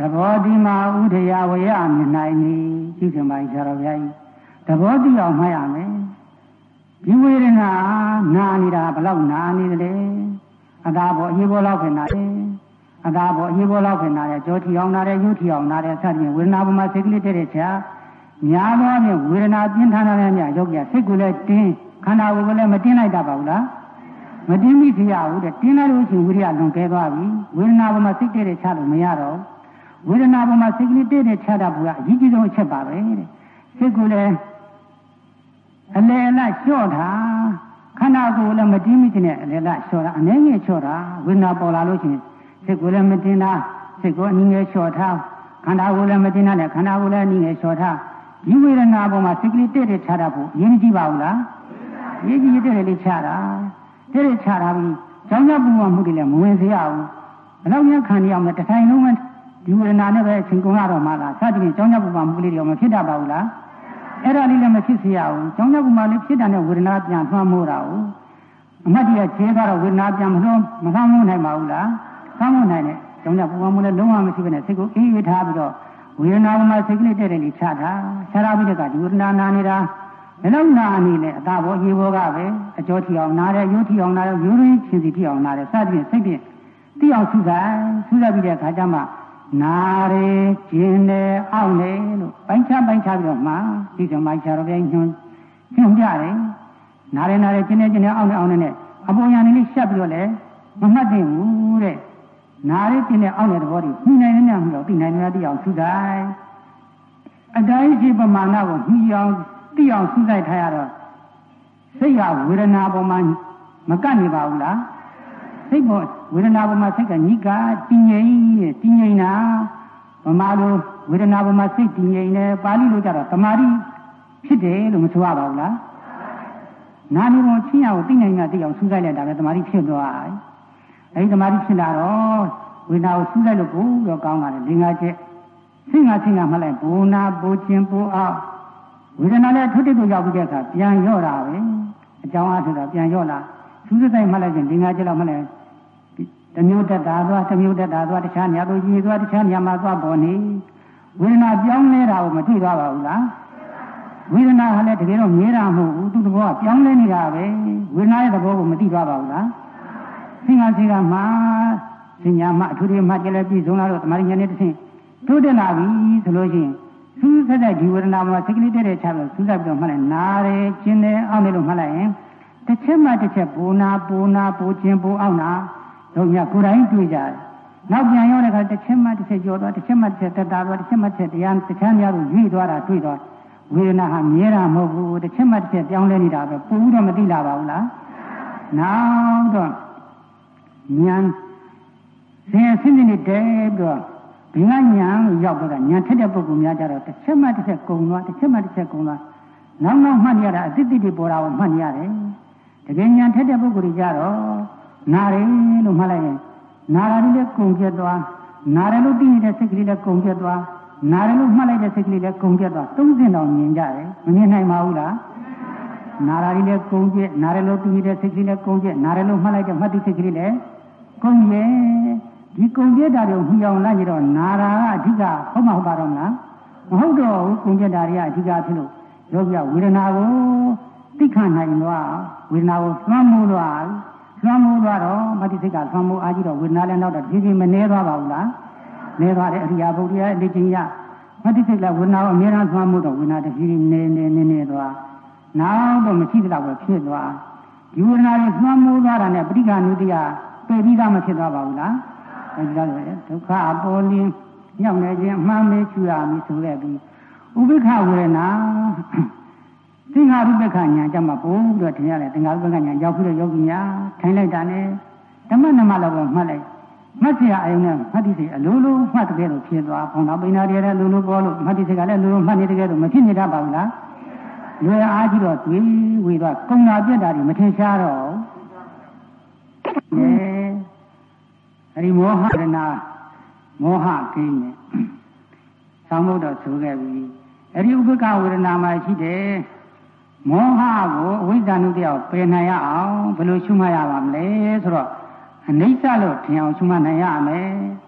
ဘောတိမာဥဒယဝရမြင်နိုင်နေကြည့်ကြပါကြတော့ဗျာသဘောတိအောင်မှတ်ရမယ်ဒီဝေဒနာနာနေတာဘလောက်နာနေသလဲအသာဘောအရေးဘောလောက်ဖြစ်နာတယ်အသာဘောအရေးဘောလောက်ဖြစ်နာတယ်ကြောထီအောင်နာတယ်ရုပ်ထီအောင်နာတယ်စသဖြင့်ဝေဒနာပေါ်မှာစိတ်ကလေးတဲ့တဲ့ချာများသောဖြင့်ဝေဒနာပြင်းထန်တဲ့များရုပ်ပြစိတ်ကိုလည်းတင်းခန္ဓာကိုယ်ကလည်းမတင်းလိုက်တတ်ပါဘူးလားမတင်းမိစေရဘူးတဲ့တင်းလိုက်လို့ရှိရင်ဝိရိယလွန်ကဲသွားပြီဝေဒနာပေါ်မှာစိတ်တဲ့တဲ့ချလို့မရတော့ဝေဒနာပေါ်မှာစိတ်ကလေးတဲ့တဲ့ချတာဘူးကအကြီးကြီးဆုံးအချက်ပါပဲတဲ့စိတ်ကိုလည်းအလေအလတ်လျှော့တာခန္ဓာကိုယ်လည်းမတင်းမိတဲ့အလေအလတ်လျှော့တာအနေငယ်လျှော့တာဝေဒနာပေါ်လာလို့ရှိရင်စိတ်ကိုလည်းမတင်းတာစိတ်ကိုအနည်းငယ်လျှော့ထားခန္ဓာကိုယ်လည်းမတင်းတာနဲ့ခန္ဓာကိုယ်လည်းအနည်းငယ်လျှော့ထားဒီဝေဒနာပေါ်မှာစိတ်ကလေးတဲ့တဲ့ချတာဘူးရင်းကြည့်ပါဦးလားရင်းကြည့်တဲ့လေးချတာတဲ့တဲ့ချတာပြီးကြောင်းကြပူမှမှုတွေလည်းမဝင်စေရဘူးဘလောက်များခံရအောင်လဲတစ်ထိုင်လုံးပဲဒီဝေဒနာနဲ့ပဲအချိန်ကုန်ရတော့မှလားစသဖြင့်ကြောင်းကြပူမှမှုလေးတွေမဖြစ်တတ်ပါဘူးလားအဲ့ဒါလေးလည်းမဖြစ်စေရဘူးကြောင်းကြပူမှလေးဖြစ်တာနဲ့ဝေဒနာပြန်ထွန်းမိုးတာဟုတ်အမှတ်တရကျဲသွားတော့ဝေဒနာပြန်မလွန်မဆမ်းမိုးနိုင်ပါဘူးလားဆမ်းမိုးနိုင်တယ်ကြောင်းကြပူမှမှုလည်းလုံးဝမရှိဘဲနဲ့စိတ်ကိုအေးအေးထားပြီးတော့ဝေဒနာမှာစိတ်ကလေးတဲ့တဲ့လေးချတာချတာပြီးတဲ့ကဒီဝေဒနာနာနေတာဘယ်လောက်နာနေလဲအသာဘောရေဘောကပဲအကျော်ထီအောင်နာတယ်ရိုးထီအောင်နာတယ်ရိုးရင်းချင်းစီထီအောင်နာတယ်စသဖြင့်စိတ်ဖြင့်တိအောင်ဆူစားဆူစားပြီးတဲ့အခါကျမှနာရဲကျင်တယ်အောင့်တယ်လို့ပိုင်းခြားပိုင်းခြားပြီးတော့မှဒီကမိုက်ချတော်ပြိုင်ညွှန်ညွှန်ကြတယ်နာရဲနာရဲကျင်တယ်ကျင်တယ်အောင့်တယ်အောင့်တယ်နဲ့အပေါ်ညာနေလေးရှက်ပြီးတော့လည်းမမှတ်သိဘူးတဲ့နာရဲကျင်တယ်အောင့်တဲ့သဘောတည်းညှိနိုင်နေမှတော့သိနိုင်နေတိအောင်ဆူစားအတိုင်းရှိပမာဏကိုညှိအောင်တိအောင်ဆူဆိုင်ထားရတော့စိတ်ရဝေဒနာပေါ်မှာမကပ်နေပါဘူးလားစိတ်ပေါ်ဝေဒနာပေါ်မှာစိတ်ကညိကတည်ငြိမ်ရဲ့တည်ငြိမ်တာဗမာလိုဝေဒနာပေါ်မှာစိတ်တည်ငြိမ်တယ်ပါဠိလိုကြတော့သမာဓိဖြစ်တယ်လို့မဆိုရပါဘူးလားနာနေပေါ်ချင်းရကိုသိနိုင်တာတိအောင်ဆူဆိုင်လိုက်တာပဲသမာဓိဖြစ်သွားတယ်အဲဒီသမာဓိဖြစ်လာတော့ဝေဒနာကိုဆူဆိုင်လို့ပို့တော့ကောင်းလာတယ်လင်္ကာချက်ဆင်္ဃဆင်္ဃမှလိုက်ဘူနာဘူချင်းဘူအောင်ဝေဒနာလည်းထွတ်တက်ရောက်ပြီးတဲ့အခါပြန်ရော့တာပဲအကြောင်းအားဖြင့်တော့ပြန်ရော့လာစူးစစိုက်မှလိုက်ရင်ဒီငါးချက်လောက်မှလည်းတမျိုးတက်တာသွားတမျိုးတက်တာသွားတခြားနေရာတို့ရေသွားတခြားနေရာမှာသွားပေါ်နေဝေဒနာပြောင်းလဲတာကိုမတွေ့သွားပါဘူးလားဝေဒနာကလည်းတကယ်တော့မြဲတာမဟုတ်ဘူးသူ့သဘောကပြောင်းလဲနေတာပဲဝေဒနာရဲ့သဘောကိုမသိသွားပါဘူးလားသင်္ဃာစီကမှာစဉ္ညာမှာအထူးထူးမှကြလည်းပြည်စုံလာတော့တမာရီညာနဲ့တစ်ဆင့်တိုးတက်လာပြီဆိုလို့ရှိရင်စူးစက်တဲ့ဒီဝေဒနာမှာစိတ်ကလေးတဲ့တဲ့ချပြီးစူးစက်ပြီးတော့မှလည်းနားတယ်ကျင်တယ်အောင့်တယ်လို့မှလိုက်ရင်တစ်ချက်မှတစ်ချက်ပူနာပူနာပူကျင်ပူအောင့်နာတို့ညကိုယ်တိုင်တွေ့ကြတယ်နောက်ပြန်ရောက်တဲ့အခါတစ်ချက်မှတစ်ချက်ကြောသွားတစ်ချက်မှတစ်ချက်တက်တာသွားတစ်ချက်မှတစ်ချက်တရားတစ်ချမ်းများလို့ရွေ့သွားတာတွေ့သွားဝေဒနာဟာမြဲတာမဟုတ်ဘူးတစ်ချက်မှတစ်ချက်ပြောင်းလဲနေတာပဲပူတော့မသိလာပါဘူးလားနောက်တော့ဉာဏ်ဆင်းရဲဆင်းရဲတဲ့ပြီးတော့ဘင်္ဂညာကိုရောက်တော့ညာထက်တဲ့ပုဂ္ဂိုလ်များကြတော့တစ်ချက်မှတစ်ချက်ကုံသွားတစ်ချက်မှတစ်ချက်ကုံသွားနောက်နောက်မှတ်ရတာအတိတ်တွေပေါ်တာကိုမှတ်ရတယ်တကယ်ညာထက်တဲ့ပုဂ္ဂိုလ်တွေကြတော့နာတယ်လို့မှတ်လိုက်ရင်နာတာလေးလည်းကုံပြတ်သွားနာတယ်လို့သိနေတဲ့စိတ်ကလေးလည်းကုံပြတ်သွားနာတယ်လို့မှတ်လိုက်တဲ့စိတ်ကလေးလည်းကုံပြတ်သွားသုံးစင်တော်မြင်ကြတယ်မမြင်နိုင်ပါဘူးလားနာတာလေးလည်းကုံပြတ်နာတယ်လို့သိနေတဲ့စိတ်ကလေးလည်းကုံပြတ်နာတယ်လို့မှတ်လိုက်တဲ့မှတ်တဲ့စိတ်ကလေးလည်းကုံရဲ့ဒီကုံပြတာတွေကိုမှီအောင်လိုက်ရတော့နာတာကအဓိကဟုတ်မှာဟုတ်ပါတော့မလားမဟုတ်တော့ဘူးကုံပြတာတွေကအဓိကဖြစ်လို့ယောဂီဝေဒနာကိုသိခံနိုင်တော့ဝေဒနာကိုသွမ်းမိုးတော့သွမ်းမိုးတော့မတိစိတ်ကသွမ်းမိုးအားကြီးတော့ဝေဒနာလည်းနောက်တော့ဖြည်းဖြည်းမနှဲသွားပါဘူးလားနှဲသွားတဲ့အရိယာပုဒ်တရားလေ့ကျင့်ရမတိစိတ်ကဝေဒနာကိုအများအားသွမ်းမိုးတော့ဝေဒနာတဖြည်းဖြည်းနှဲနှဲနှဲနှဲသွားနောက်တော့မရှိတော့ပဲဖြစ်သွားဒီဝေဒနာတွေသွမ်းမိုးသွားတာနဲ့ပဋိက္ခဏုတ္တယပြေပြီးသားမဖြစ်သွားပါဘူးလားအဲဒီလိုလေဒုက္ခအပေါ်လင်းရောက်နေခြင်းအမှန်ပဲချူရမည်ဆိုခဲ့ပြီးဥပိ္ပခဝေဒနာသင်္ဃာရုပ္ပခညာကြမှာပို့ပြီးတော့ထင်ရတယ်သင်္ဃာရုပ္ပခညာရောက်ပြီးတော့ယောဂီညာထိုင်လိုက်တာနဲ့ဓမ္မနမလောက်တော့မှတ်လိုက်မှတ်เสียအယုံနဲ့မှတ်တိစိတ်အလိုလိုမှတ်တကယ်လို့ဖြစ်သွားခေါင်းတော်ပိဏာတွေလည်းလိုလိုပေါ်လို့မှတ်တိစိတ်ကလည်းလိုလိုမှတ်နေတကယ်လို့မဖြစ်နေတတ်ပါဘူးလားလွယ်အားကြီးတော့တွေးဝေသွားကုံနာပြက်တာတွေမထင်ရှားတော့အဲအဲဒီမောဟရဏမောဟကိန်းနဲ့ဆောင်းဖို့တော့ဆိုခဲ့ပြီအဲဒီဥပ္ပကဝေဒနာမှာရှိတယ်မောဟကိုအဝိဇ္ဇာနုတ္တယပယ်နိုင်ရအောင်ဘယ်လိုရှုမှတ်ရပါမလဲဆိုတော့အနိစ္စလို့ထင်အောင်ရှုမှတ်နိုင်ရမယ်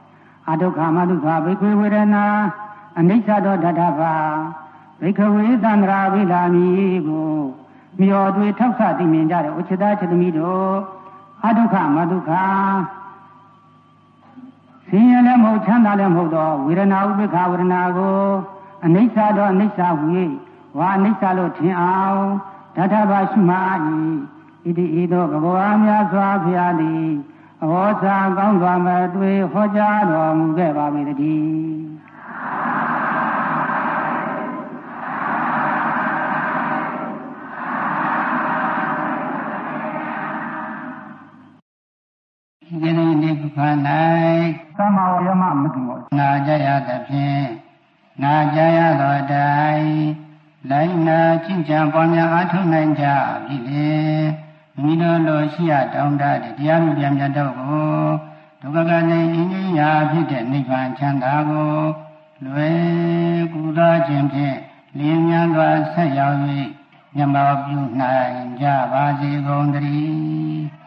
အဒုက္ခမဒုက္ခဘိက္ခွေဝေဒနာအနိစ္စသောတတ္ထဘာဘိက္ခဝေသန္တရာဝိလာမီကိုမျောတွေထောက်ဆသိမြင်ကြတဲ့ဥစ္စဒချက်သမီးတို့အဒုက္ခမဒုက္ခဆင်းရဲလည်းမဟုတ်ချမ်းသာလည်းမဟုတ်တော့ဝေဒနာဥပိ္ပခဝေဒနာကိုအနိစ္စသောအနိစ္စဟူ၍ဝါအနိစ္စလို့ထင်အောင်တတ္ထဘာရှုမှ၏ဣတိဤသို့ဘဂဝါများစွာဘုရားသည်အဟောစာကောင်းစွာမတွေ့ဟောကြားတော်မူခဲ့ပါ၏တည်းဒီနေ့ဒီပခါ၌သမ္မာဝရမမသိဘူးနာကြရသဖြင့်နာကြရသောတိုင်လိုက်နာကျင့်ကြံပွားများအားထုတ်နိုင်ကြပြီလေမိတို့လိုရှိရတောင်းတတဲ့တရားမြတ်မြတ်တို့ကိုဒုက္ခကနေအင်းကြီးရာဖြစ်တဲ့နိဗ္ဗာန်ချမ်းသာကိုလွယ်ကူသောခြင်းဖြင့်လင်းမြန်စွာဆက်ရောက်၍မျက်မှောက်ပြုနိုင်ကြပါစေကုန်သတည်း